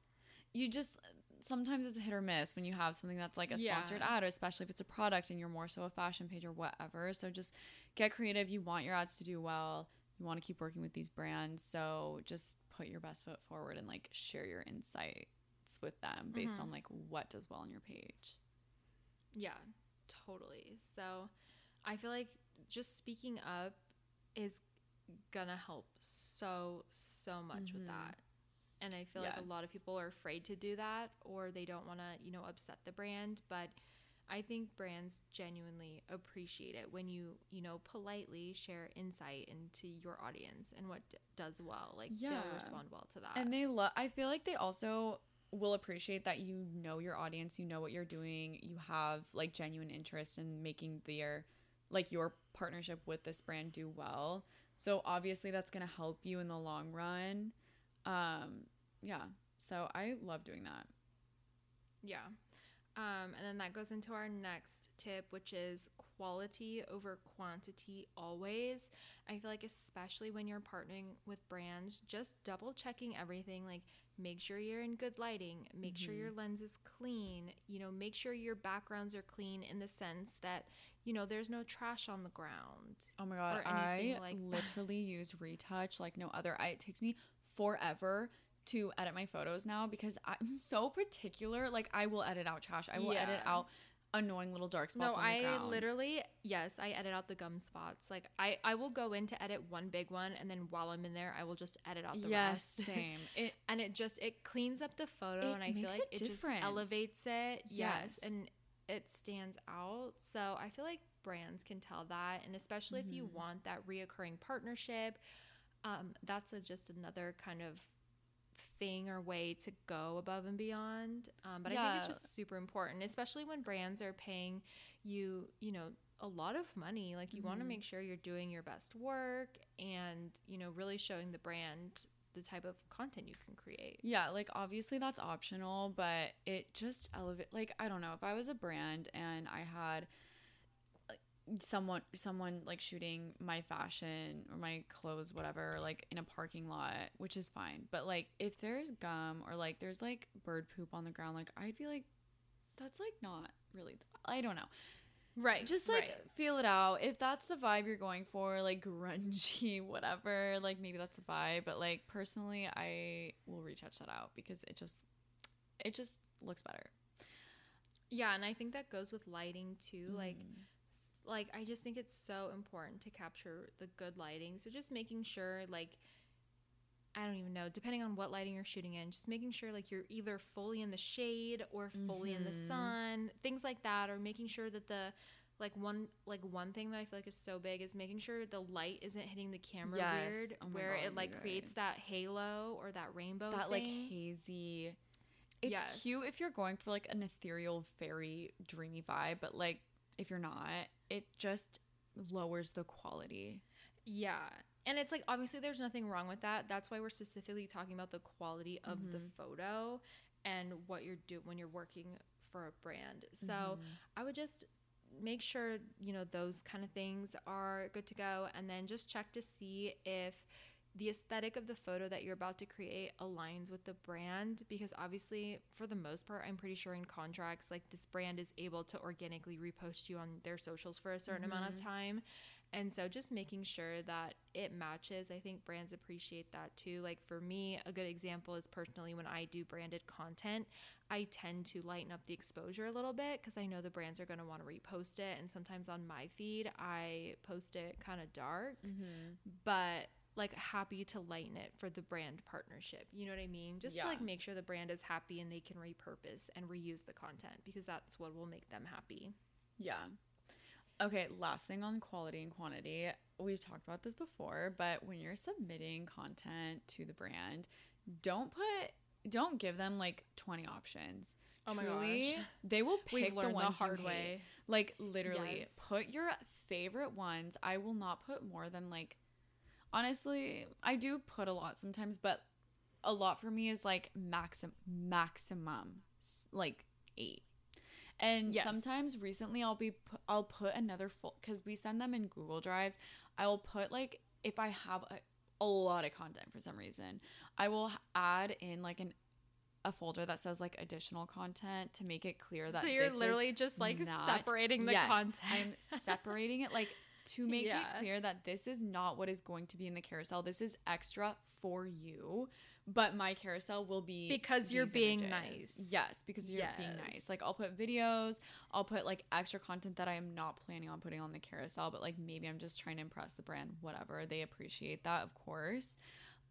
you just, sometimes it's a hit or miss when you have something that's like a sponsored ad, especially if it's a product and you're more so a fashion page or whatever. So just get creative. You want your ads to do well. You want to keep working with these brands. So just put your best foot forward and like share your insight with them based on like what does well on your page. Yeah, totally. So I feel like just speaking up is gonna help so much with that. And I feel like a lot of people are afraid to do that, or they don't want to, upset the brand. But I think brands genuinely appreciate it when you politely share insight into your audience and what does well. Like, they'll respond well to that. And I feel like they also will appreciate that you know your audience, you know what you're doing, you have like genuine interest in making your partnership with this brand do well. So obviously that's going to help you in the long run. So I love doing that. And then that goes into our next tip, which is quality over quantity always. I feel like especially when you're partnering with brands, just double checking everything. Like, make sure you're in good lighting, make sure your lens is clean, make sure your backgrounds are clean in the sense that, there's no trash on the ground. Oh my God, I literally use Retouch like no other. It takes me forever to edit my photos now because I'm so particular. Like, I will edit out trash. I will edit out annoying little dark spots on the ground. I literally, I edit out the gum spots. Like, I will go in to edit one big one, and then while I'm in there, I will just edit out the rest. Same. It cleans up the photo, and I feel like it just elevates it. Yes. And it stands out. So I feel like brands can tell that, and especially if you want that reoccurring partnership, that's just another kind of thing or way to go above and beyond. But I think it's just super important, especially when brands are paying you, a lot of money. Like, you want to make sure you're doing your best work and, really showing the brand the type of content you can create. Yeah, like, obviously that's optional, but it just elevates. Like, I don't know, if I was a brand and I had someone like shooting my fashion or my clothes, whatever, like in a parking lot, which is fine, but like if there's gum or like there's like bird poop on the ground, like I'd be like, that's like not really, I don't know, right? Just like feel it out. If that's the vibe you're going for, like grungy, whatever, like maybe that's a vibe, but like personally I will retouch that out because it just looks better. Yeah, and I think that goes with lighting too. Like, I just think it's so important to capture the good lighting. So just making sure, like, I don't even know, depending on what lighting you're shooting in, just making sure, like, you're either fully in the shade or fully in the sun, things like that, or making sure that the, one thing that I feel like is so big is making sure the light isn't hitting the camera weird, where it, like, creates that halo or that rainbow that, thing. like, hazy. It's cute if you're going for, like, an ethereal, fairy, dreamy vibe, but, like, if you're not, it just lowers the quality. Yeah. And it's like, obviously there's nothing wrong with that. That's why we're specifically talking about the quality of the photo and what you're doing when you're working for a brand. So I would just make sure, you know, those kind of things are good to go. And then just check to see if the aesthetic of the photo that you're about to create aligns with the brand, because obviously for the most part, I'm pretty sure in contracts, like this brand is able to organically repost you on their socials for a certain amount of time. And so just making sure that it matches. I think brands appreciate that too. Like for me, a good example is personally when I do branded content, I tend to lighten up the exposure a little bit because I know the brands are going to want to repost it. And sometimes on my feed, I post it kind of dark, but like happy to lighten it for the brand partnership. You know what I mean? Just to like make sure the brand is happy and they can repurpose and reuse the content, because that's what will make them happy. Yeah. Okay, last thing on quality and quantity. We've talked about this before, but when you're submitting content to the brand, don't give them like 20 options. Oh my Truly, gosh. They will pick the ones the hard you way. hate. Like literally, Yes. put your favorite ones. I will not put more than like, honestly, I do put a lot sometimes, but a lot for me is like maximum like 8. And sometimes recently I'll put another because we send them in Google Drives. I will put like, if I have a lot of content for some reason, I will add in like a folder that says like additional content to make it clear that so you're literally just like separating the content. I'm separating it like to make it clear that this is not what is going to be in the carousel. This is extra for you, but my carousel will be because you're being images. nice. Yes, because you're being nice. Like I'll put videos, I'll put like extra content that I am not planning on putting on the carousel, but like maybe I'm just trying to impress the brand, whatever. They appreciate that, of course.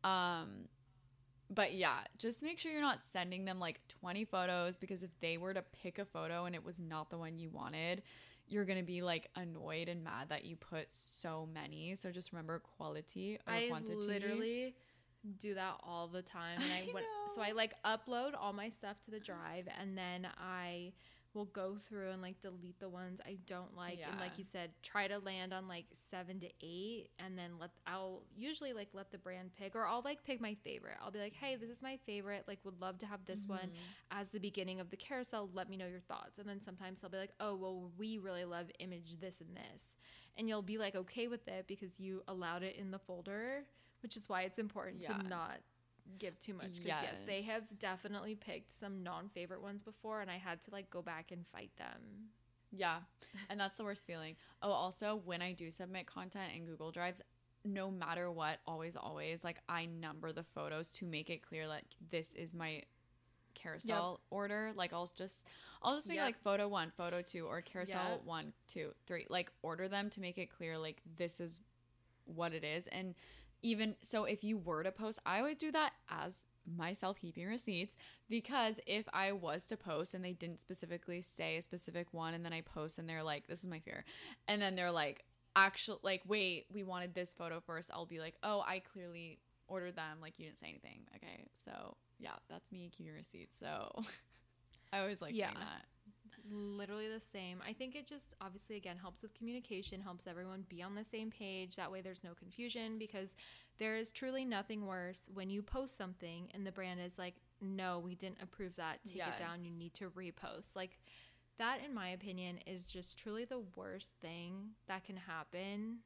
But yeah, just make sure you're not sending them like 20 photos, because if they were to pick a photo and it was not the one you wanted, you're going to be like annoyed and mad that you put so many. So just remember quality or quantity. I literally do that all the time. And so I like upload all my stuff to the drive, and then I will go through and like delete the ones I don't like. And like you said, try to land on like 7 to 8, and then I'll usually like let the brand pick, or I'll like pick my favorite. I'll be like, hey, this is my favorite, like would love to have this one as the beginning of the carousel. Let me know your thoughts. And then sometimes they'll be like, oh, well, we really love image this and this. And you'll be like okay with it because you allowed it in the folder, which is why it's important to not give too much, because yes, they have definitely picked some non-favorite ones before, and I had to like go back and fight them. Yeah, and that's the worst feeling. Oh, also, when I do submit content in Google Drives, no matter what, always like I number the photos to make it clear like this is my carousel order. Like I'll just make like photo 1, photo 2, or carousel 1, 2, 3, like order them to make it clear like this is what it is. And even so, if you were to post, I would do that as myself keeping receipts, because if I was to post and they didn't specifically say a specific one, and then I post and they're like, this is my fear, and then they're like, actually, like, wait, we wanted this photo first, I'll be like, oh, I clearly ordered them, like you didn't say anything. Okay, so yeah, that's me keeping receipts. So I always like doing that. Literally the same. I think it just obviously again helps with communication, helps everyone be on the same page. That way there's no confusion, because there is truly nothing worse when you post something and the brand is like, no, we didn't approve that, take it down, you need to repost. Like that, in my opinion, is just truly the worst thing that can happen,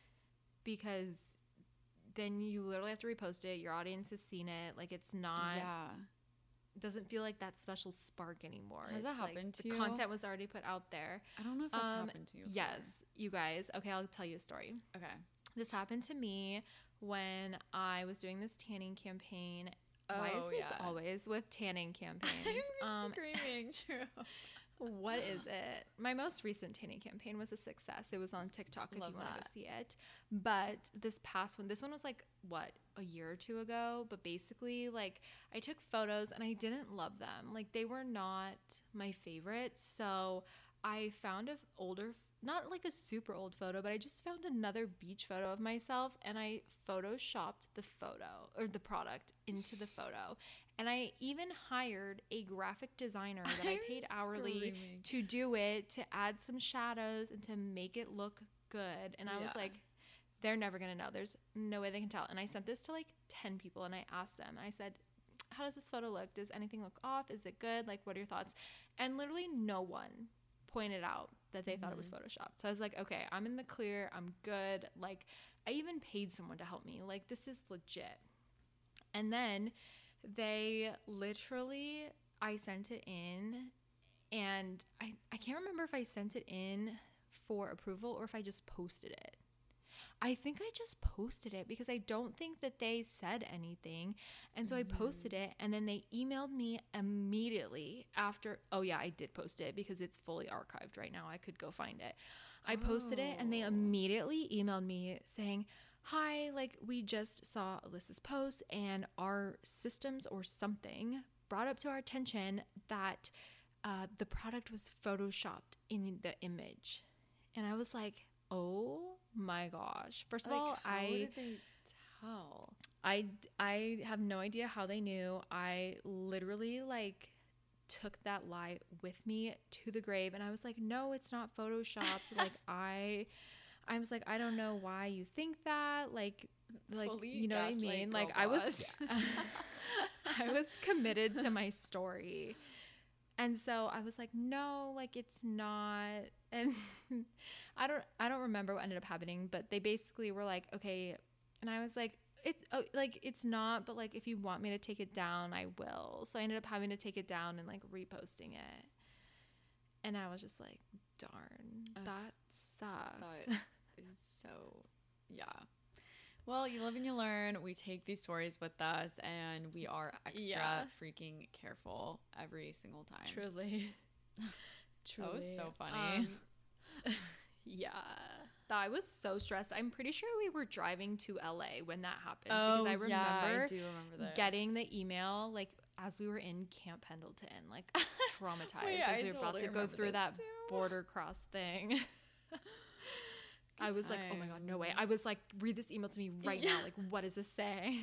because then you literally have to repost it, your audience has seen it, like it's not doesn't feel like that special spark anymore. Has that happened to you? The content was already put out there. I don't know if that's happened to you. Yes, you guys. Okay, I'll tell you a story. Okay. This happened to me when I was doing this tanning campaign. Why is this always with tanning campaigns? I'm screaming. True. What is it? My most recent tanning campaign was a success. It was on TikTok if you want to go see it. But this one was like, what, a year or two ago? But basically, like, I took photos and I didn't love them. Like, they were not my favorite. So I found an older, not like a super old photo, but I just found another beach photo of myself, and I photoshopped the photo or the product into the photo. And I even hired a graphic designer that I paid hourly to do it, to add some shadows and to make it look good. And I was like, they're never going to know. There's no way they can tell. And I sent this to like 10 people and I asked them, I said, how does this photo look? Does anything look off? Is it good? Like, what are your thoughts? And literally no one pointed out that they thought it was Photoshopped. So I was like, okay, I'm in the clear. I'm good. Like, I even paid someone to help me. Like, this is legit. And then they literally, I sent it in and I can't remember if I sent it in for approval or if I just posted it. I think I just posted it because I don't think that they said anything. And so I posted it and then they emailed me immediately after. Oh yeah, I did post it because it's fully archived right now. I could go find it. I posted it and they immediately emailed me saying, hi, like we just saw Alyssa's post and our systems or something brought up to our attention that the product was photoshopped in the image. And I was like, oh my gosh. First of all, how did they tell? I have no idea how they knew. I literally like took that lie with me to the grave and I was like, no, it's not photoshopped. Like I was like, I don't know why you think that. Like Fully you know what I mean? Like I was committed to my story. And so I was like, no, like it's not. And I don't remember what ended up happening, but they basically were like, okay. And I was like, it's not, but like if you want me to take it down, I will. So I ended up having to take it down and like reposting it. And I was just like, darn, that sucked. That is so, yeah. Well, you live and you learn. We take these stories with us and we are extra freaking careful every single time. Truly. That was so funny. Yeah. I was so stressed. I'm pretty sure we were driving to LA when that happened. Oh, because I remember, I do remember this. Getting the email like as we were in Camp Pendleton, like traumatized Wait, as we were about to go through that border cross thing. I was like, oh my God, no way. I was like, read this email to me right now. Like, what does this say?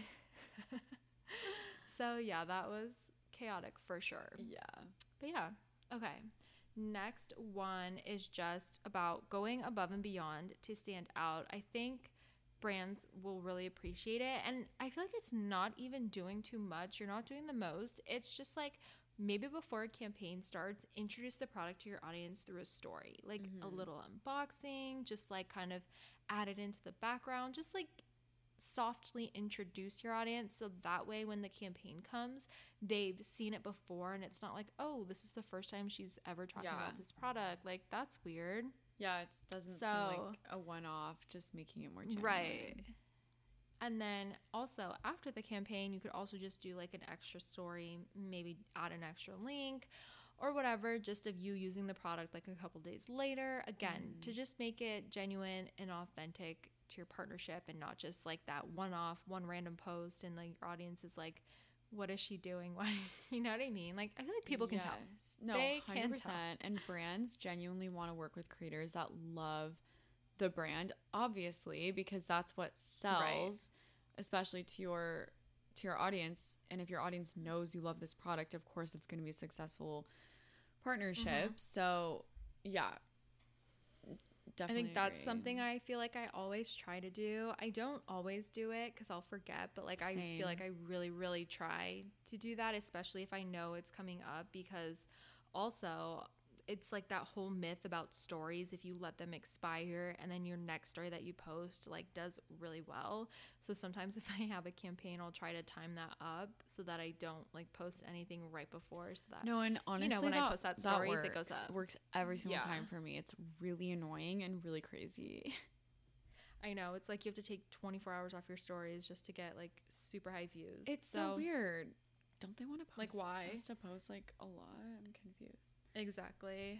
So yeah, that was chaotic for sure. Yeah. But yeah, okay. Next one is just about going above and beyond to stand out. I think brands will really appreciate it. And I feel like it's not even doing too much. You're not doing the most. It's just like maybe before a campaign starts, introduce the product to your audience through a story, like a little unboxing, just like kind of add it into the background, just like softly introduce your audience so that way when the campaign comes, they've seen it before and it's not like, oh, this is the first time she's ever talking about this product. Like, that's weird. Yeah, it doesn't seem like a one-off, just making it more genuine. Right. And then also after the campaign, you could also just do like an extra story, maybe add an extra link or whatever, just of you using the product like a couple days later. Again, to just make it genuine and authentic to your partnership and not just like that one-off, one random post and like your audience is like, what is she doing? Why? You know what I mean? Like, I feel like people can tell. No, they 100%. can tell. And brands genuinely want to work with creators that love the brand, obviously, because that's what sells, especially to your audience. And if your audience knows you love this product, of course it's going to be a successful partnership. So yeah, definitely I think that's something I feel like I always try to do. I don't always do it because I'll forget, but like I feel like I really, really try to do that, especially if I know it's coming up, because also it's like that whole myth about stories. If you let them expire and then your next story that you post like does really well. So sometimes if I have a campaign, I'll try to time that up so that I don't like post anything right before. So that, no, and honestly, when I post that stories, it goes up. Works every single time for me. It's really annoying and really crazy. I know. It's like you have to take 24 hours off your stories just to get like super high views. It's so weird. Don't they want to post? Like, why? To post like a lot? I'm confused. Exactly.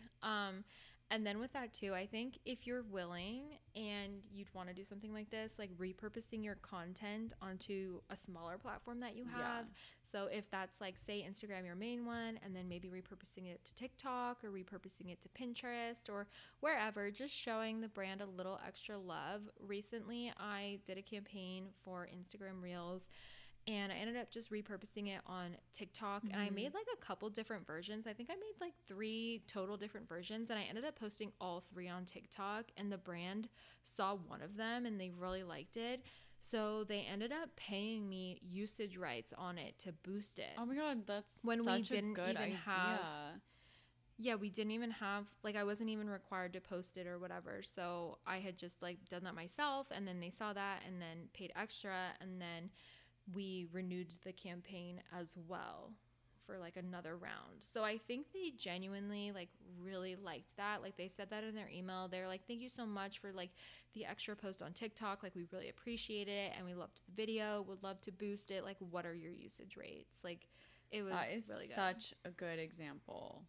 And then with that too, I think if you're willing and you'd want to do something like this, like repurposing your content onto a smaller platform that you have. So if that's like, say, Instagram, your main one, and then maybe repurposing it to TikTok or repurposing it to Pinterest or wherever, just showing the brand a little extra love. Recently, I did a campaign for Instagram Reels and I ended up just repurposing it on TikTok. And I made like a couple different versions. I think I made like 3 total different versions, and I ended up posting all 3 on TikTok, and the brand saw one of them and they really liked it. So they ended up paying me usage rights on it to boost it. Oh my God, that's when such we didn't a good even idea. have Yeah, we didn't even have, like, I wasn't even required to post it or whatever. So I had just like done that myself, and then they saw that and then paid extra, and then we renewed the campaign as well for like another round. So I think they genuinely like really liked that. Like they said that in their email. They're like, thank you so much for like the extra post on TikTok. Like we really appreciate it, and we loved the video. Would love to boost it. Like, what are your usage rates? Like, it was that is really good. Such a good example.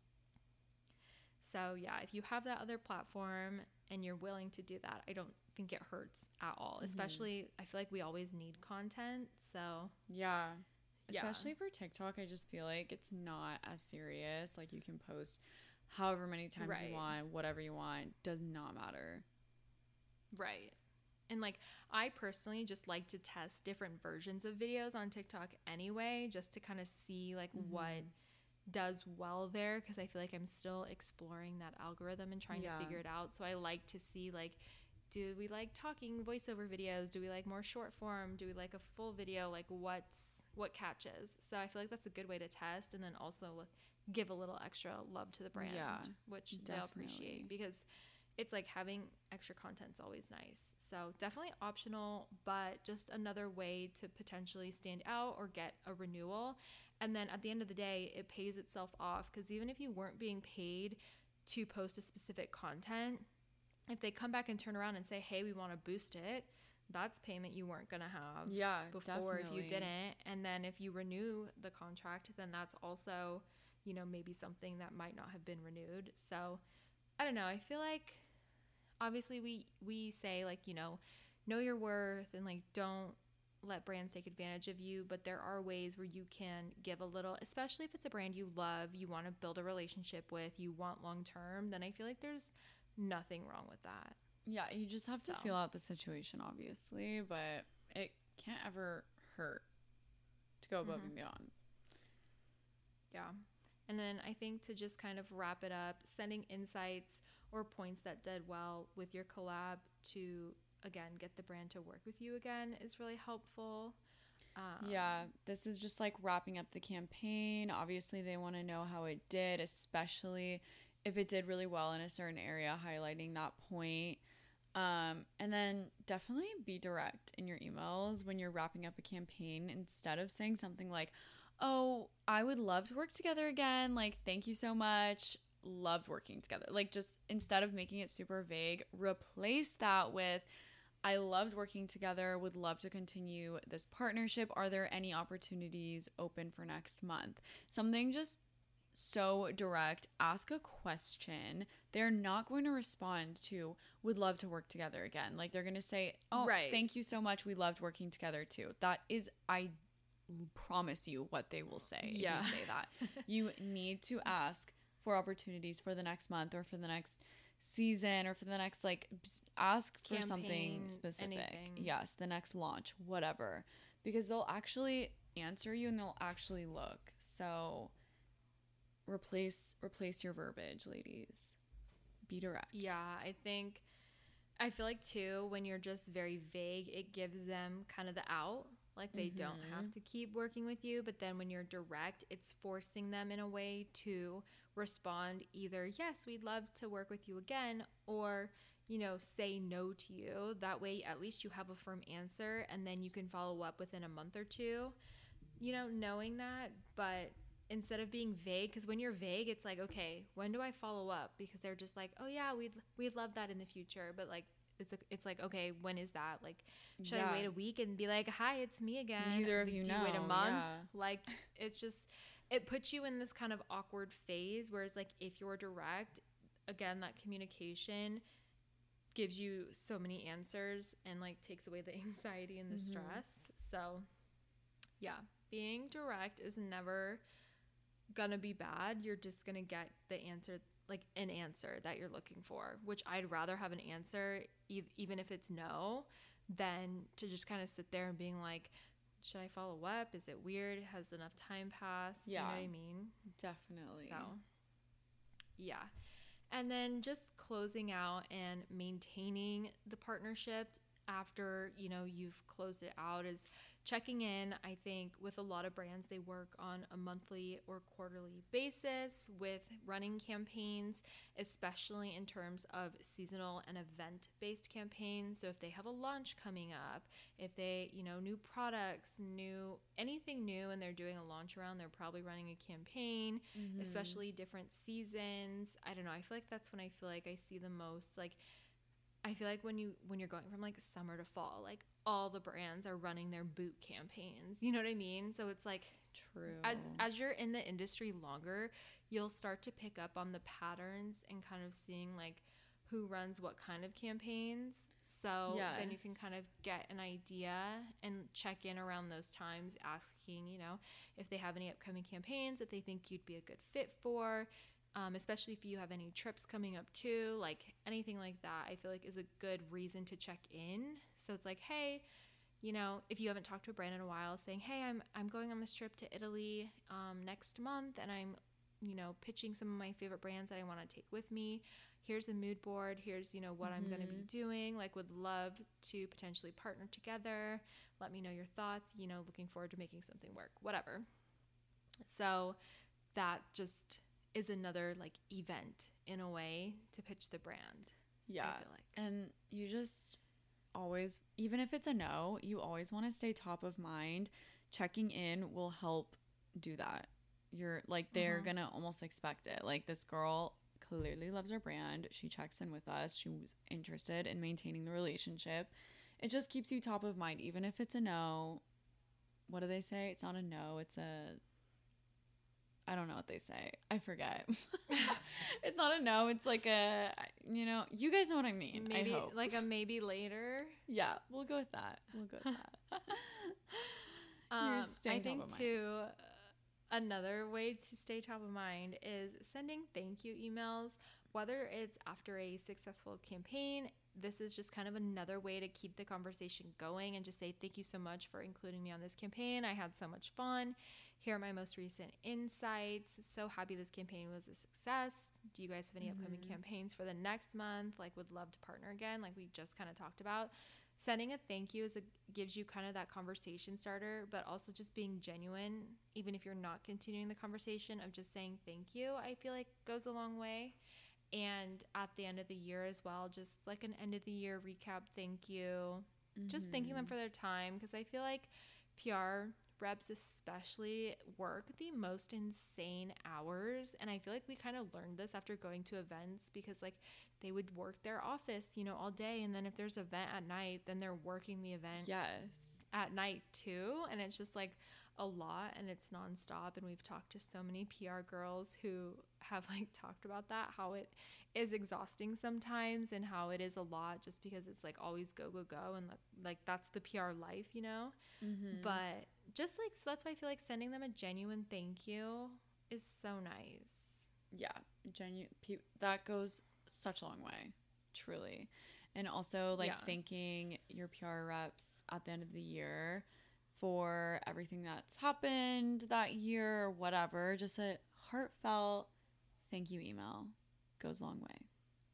So yeah, if you have that other platform and you're willing to do that, I don't think it hurts at all. Especially, I feel like we always need content. So yeah. Especially for TikTok, I just feel like it's not as serious. Like you can post however many times you want, whatever you want, does not matter. Right. And like, I personally just like to test different versions of videos on TikTok anyway, just to kind of see like what does well there, because I feel like I'm still exploring that algorithm and trying to figure it out. So I like to see like, do we like talking voiceover videos? Do we like more short form? Do we like a full video? Like what catches? So I feel like that's a good way to test, and then also give a little extra love to the brand, which they'll appreciate, because it's like having extra content's always nice. So definitely optional, but just another way to potentially stand out or get a renewal. And then at the end of the day, it pays itself off, because even if you weren't being paid to post a specific content, if they come back and turn around and say, hey, we want to boost it, that's payment you weren't going to have before if you didn't. And then if you renew the contract, then that's also, you know, maybe something that might not have been renewed. So I don't know. I feel like obviously we say like, you know your worth, and like don't let brands take advantage of you, but there are ways where you can give a little, especially if it's a brand you love, you want to build a relationship with, you want long term, then I feel like there's nothing wrong with that. Yeah, you just have to feel out the situation, obviously, but it can't ever hurt to go above and beyond. Yeah. And then I think to just kind of wrap it up, sending insights or points that did well with your collab to, again, get the brand to work with you again is really helpful. Yeah, this is just like wrapping up the campaign. Obviously, they want to know how it did, especially if it did really well in a certain area, highlighting that point. And then definitely be direct in your emails when you're wrapping up a campaign, instead of saying something like, oh, I would love to work together again. Like, thank you so much. Loved working together. Like, just instead of making it super vague, replace that with, I loved working together, would love to continue this partnership. Are there any opportunities open for next month? Something just so direct. Ask a question. They're not going to respond to, would love to work together again. Like, they're going to say, oh, thank you so much. We loved working together too. That is, I promise you what they will say if you say that. You need to ask for opportunities for the next month or for the next season or for the next, like, ask for something specific. Anything. Yes, the next launch, whatever. Because they'll actually answer you and they'll actually look. So replace your verbiage, ladies. Be direct. Yeah, I feel like too, when you're just very vague, it gives them kind of the out. Like, they don't have to keep working with you. But then when you're direct, it's forcing them in a way to respond either, yes, we'd love to work with you again, or, you know, say no to you. That way, at least you have a firm answer, and then you can follow up within a month or two, you know, knowing that. But instead of being vague, because when you're vague, it's like, okay, when do I follow up? Because they're just like, oh yeah, we'd love that in the future. But like, it's like, okay, when is that? Like, should I wait a week and be like, hi, it's me again? Neither of you know. Wait a month? Like, it's just, it puts you in this kind of awkward phase. Whereas like, if you're direct, again, that communication gives you so many answers and like takes away the anxiety and the stress. So yeah, being direct is never gonna be bad. You're just gonna get the answer, like an answer that you're looking for, which I'd rather have an answer even if it's no, than to just kind of sit there and being like, should I follow up? Is it weird? Has enough time passed? Yeah. You know what I mean? Definitely. So, yeah. And then just closing out and maintaining the partnership after, you know, you've closed it out is checking in. I think with a lot of brands, they work on a monthly or quarterly basis with running campaigns, especially in terms of seasonal and event-based campaigns. So if they have a launch coming up, if they, you know, new products, anything new, and they're doing a launch around, they're probably running a campaign, especially different seasons. I don't know. I feel like that's when I feel like I see the most, like, I feel like when you're going from like summer to fall, like all the brands are running their boot campaigns. You know what I mean? So it's like, true. As you're in the industry longer, you'll start to pick up on the patterns and kind of seeing like who runs what kind of campaigns. So then you can kind of get an idea and check in around those times, asking, you know, if they have any upcoming campaigns that they think you'd be a good fit for. Especially if you have any trips coming up too, like anything like that, I feel like is a good reason to check in. So it's like, hey, you know, if you haven't talked to a brand in a while, saying, hey, I'm going on this trip to Italy next month, and I'm, you know, pitching some of my favorite brands that I want to take with me. Here's a mood board. Here's, you know, what I'm going to be doing. Like, would love to potentially partner together. Let me know your thoughts. You know, looking forward to making something work. Whatever. So that just is another like event in a way to pitch the brand. Yeah. I feel like. And you just always, even if it's a no, you always want to stay top of mind. Checking in will help do that. You're like, they're gonna almost expect it. Like, this girl clearly loves her brand. She checks in with us. She was interested in maintaining the relationship. It just keeps you top of mind, even if it's a no. What do they say? It's not a no, it's a, I don't know what they say. I forget. It's not a no. It's like a, you know, you guys know what I mean. Maybe, I hope. like a maybe later. Yeah, we'll go with that. I think too, another way to stay top of mind is sending thank you emails, whether it's after a successful campaign. This is just kind of another way to keep the conversation going and just say, thank you so much for including me on this campaign. I had so much fun. Here are my most recent insights. So happy this campaign was a success. Do you guys have any upcoming campaigns for the next month? Like, would love to partner again, like we just kind of talked about. Sending a thank you gives you kind of that conversation starter, but also just being genuine, even if you're not continuing the conversation, of just saying thank you, I feel like goes a long way. And at the end of the year as well, just like an end of the year recap thank you, just thanking them for their time, because I feel like PR reps especially work the most insane hours, and I feel like we kind of learned this after going to events, because like they would work their office, you know, all day, and then if there's an event at night, then they're working the event at night too, and it's just like a lot, and it's nonstop. And we've talked to so many PR girls who have like talked about that, how it is exhausting sometimes and how it is a lot, just because it's like always go and like that's the PR life, you know. But just like, so that's why I feel like sending them a genuine thank you is so nice. That goes such a long way, truly. And also like thanking your PR reps at the end of the year for everything that's happened that year or whatever. Just a heartfelt thank you email goes a long way.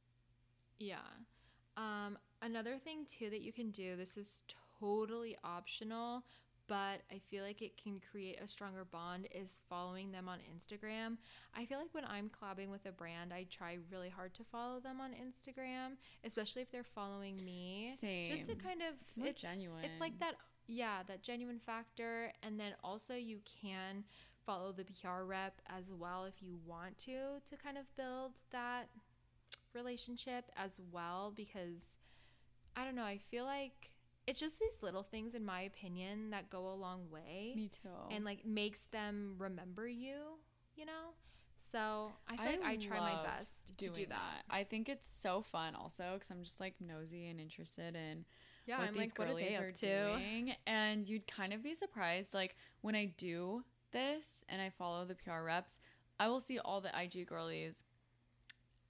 Another thing too that you can do, this is totally optional, but I feel like it can create a stronger bond, is following them on Instagram. I feel like when I'm collabing with a brand, I try really hard to follow them on Instagram, especially if they're following me. Same. Just to kind of, it's more genuine. It's like that, that genuine factor. And then also you can follow the PR rep as well if you want to kind of build that relationship as well, because I don't know, I feel like it's just these little things, in my opinion, that go a long way. Me too. And like makes them remember you, you know? So I feel like I try my best to do that. I think it's so fun also, because I'm just like nosy and interested in what I'm these like, girlies are doing. And you'd kind of be surprised, like when I do this and I follow the PR reps, I will see all the IG girlies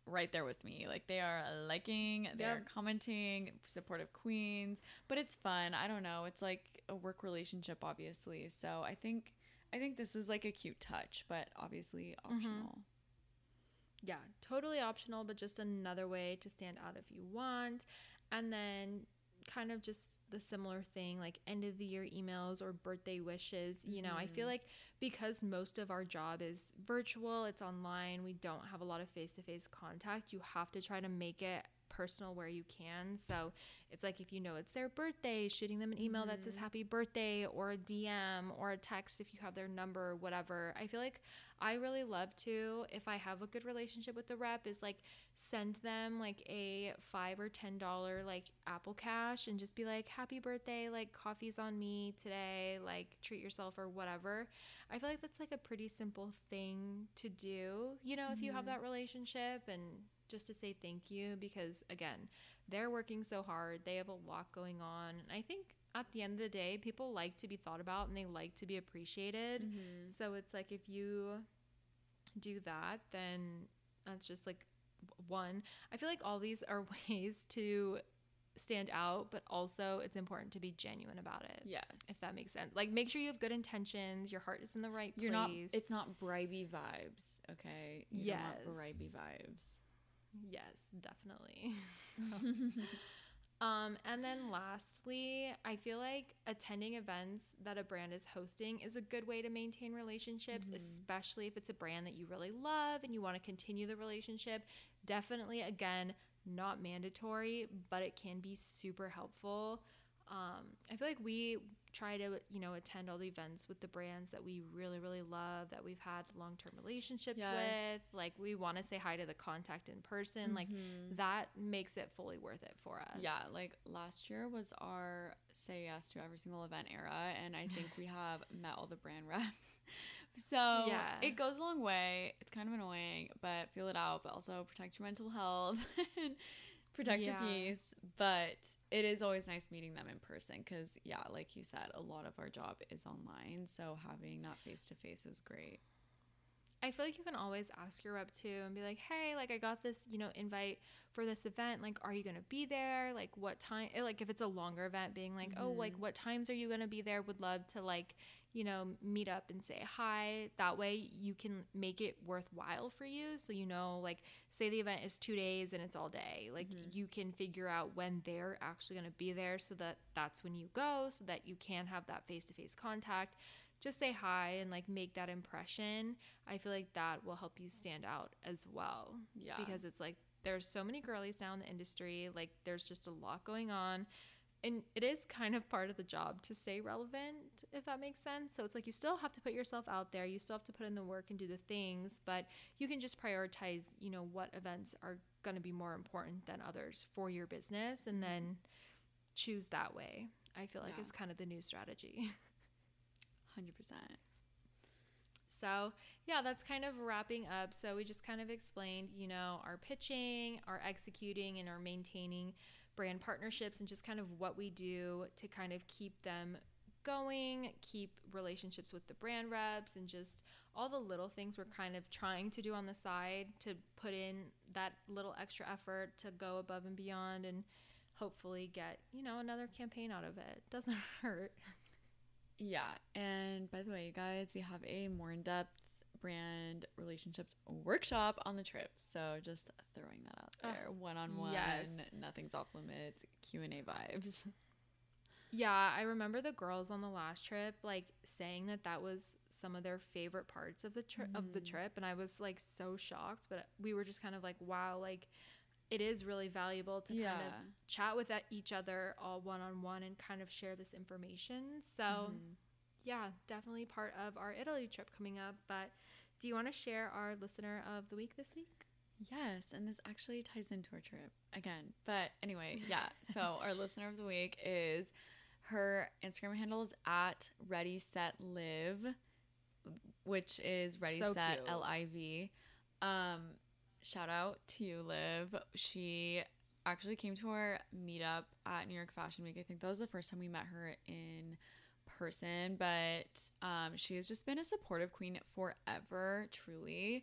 right there with me. Like, they are liking, they're commenting, supportive queens, but it's fun. I don't know. It's like a work relationship, obviously. So I think this is like a cute touch, but obviously optional. Yeah, totally optional, but just another way to stand out if you want. And then kind of just the similar thing, like end of the year emails or birthday wishes. You know, I feel like because most of our job is virtual, it's online, we don't have a lot of face-to-face contact, you have to try to make it personal where you can. So it's like, if you know it's their birthday, shooting them an email that says happy birthday, or a DM or a text if you have their number, whatever. I feel like I really love to, if I have a good relationship with the rep, is like send them like a $5 or $10 like Apple Cash and just be like, happy birthday, like coffee's on me today, like treat yourself or whatever. I feel like that's like a pretty simple thing to do, you know, if you have that relationship, and just to say thank you, because again, they're working so hard, they have a lot going on, and I think at the end of the day, people like to be thought about and they like to be appreciated. So it's like, if you do that, then that's just like one. I feel like all these are ways to stand out, but also it's important to be genuine about it. Yes. If that makes sense. Like, make sure you have good intentions, your heart is in the right place. It's not bribey vibes, okay? You don't want bribey vibes. Yes, definitely. And then lastly, I feel like attending events that a brand is hosting is a good way to maintain relationships, especially if it's a brand that you really love and you want to continue the relationship. Definitely, again, not mandatory, but it can be super helpful. I feel like we try to, you know, attend all the events with the brands that we really, really love, that we've had long-term relationships with. Like, we want to say hi to the contact in person. Like, that makes it fully worth it for us. Yeah, like last year was our say yes to every single event era, and I think we have met all the brand reps. So it goes a long way. It's kind of annoying, but feel it out, but also protect your mental health and protect your peace. But it is always nice meeting them in person, because like you said, a lot of our job is online, so having that face-to-face is great. I feel like you can always ask your rep too and be like, hey, like, I got this, you know, invite for this event. Like, are you going to be there? Like, what time? Like, if it's a longer event, being like, oh, like, what times are you going to be there? Would love to, like, you know, meet up and say hi. That way you can make it worthwhile for you. So, you know, like, say the event is 2 days and it's all day. Like, you can figure out when they're actually going to be there, so that that's when you go, so that you can have that face-to-face contact. Just say hi and like make that impression. I feel like that will help you stand out as well. Yeah. Because it's like, there's so many girlies now in the industry. Like, there's just a lot going on. And it is kind of part of the job to stay relevant, if that makes sense. So it's like, you still have to put yourself out there. You still have to put in the work and do the things, but you can just prioritize, you know, what events are going to be more important than others for your business, and then choose that way. I feel like is kind of the new strategy. 100%. So that's kind of wrapping up. So we just kind of explained, you know, our pitching, our executing, and our maintaining brand partnerships, and just kind of what we do to kind of keep them going, keep relationships with the brand reps, and just all the little things we're kind of trying to do on the side to put in that little extra effort to go above and beyond, and hopefully get, you know, another campaign out of it. Doesn't hurt. Yeah, and by the way, you guys, we have a more in-depth brand relationships workshop on the trip, so just throwing that out there. One-on-one, nothing's off limits, Q&A vibes. Yeah, I remember the girls on the last trip like saying that was some of their favorite parts of the trip, and I was like so shocked, but we were just kind of like, wow, like, it is really valuable to kind of chat with each other all one-on-one and kind of share this information. So definitely part of our Italy trip coming up. But do you want to share our listener of the week this week? Yes, and this actually ties into our trip again. But anyway, so our listener of the week is, her Instagram handle is at Ready Set Live, which is Ready Set LIV. Shout out to you, Liv. She actually came to our meetup at New York Fashion Week. I think that was the first time we met her in person, but she has just been a supportive queen forever, truly.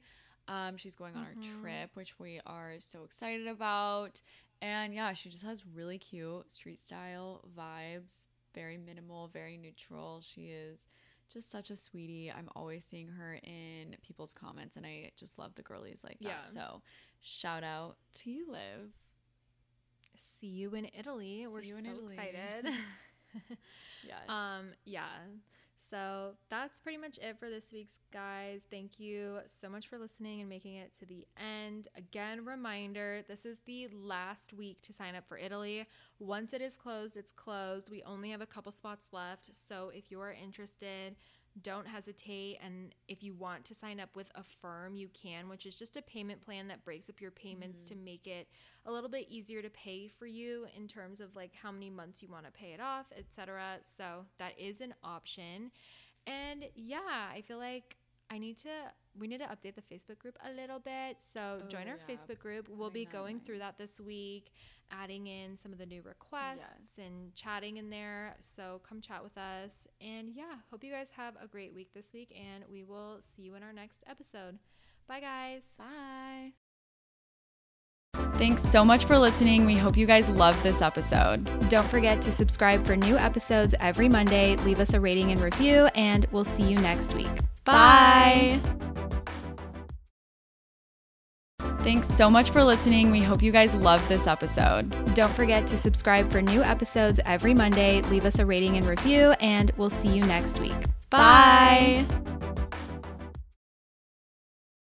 She's going on her trip, which we are so excited about. And yeah, she just has really cute street style vibes. Very minimal, very neutral. She is just such a sweetie. I'm always seeing her in people's comments, and I just love the girlies like that. So shout out to you, Liv. See you in Italy. We're so excited. Yes. Yeah. So that's pretty much it for this week's guys. Thank you so much for listening and making it to the end. Again, reminder, this is the last week to sign up for Italy. Once it is closed, it's closed. We only have a couple spots left. So if you are interested, don't hesitate. And if you want to sign up with Affirm, you can, which is just a payment plan that breaks up your payments to make it a little bit easier to pay for you in terms of like how many months you want to pay it off, etc. So that is an option. And yeah, I feel like we need to update the Facebook group a little bit. So join our Facebook group. We'll be going through that this week, adding in some of the new requests and chatting in there. So come chat with us. And yeah, hope you guys have a great week this week, and we will see you in our next episode. Bye, guys. Bye. Thanks so much for listening. We hope you guys loved this episode. Don't forget to subscribe for new episodes every Monday. Leave us a rating and review, and we'll see you next week. Bye. Thanks so much for listening. We hope you guys loved this episode. Don't forget to subscribe for new episodes every Monday. Leave us a rating and review, and we'll see you next week. Bye.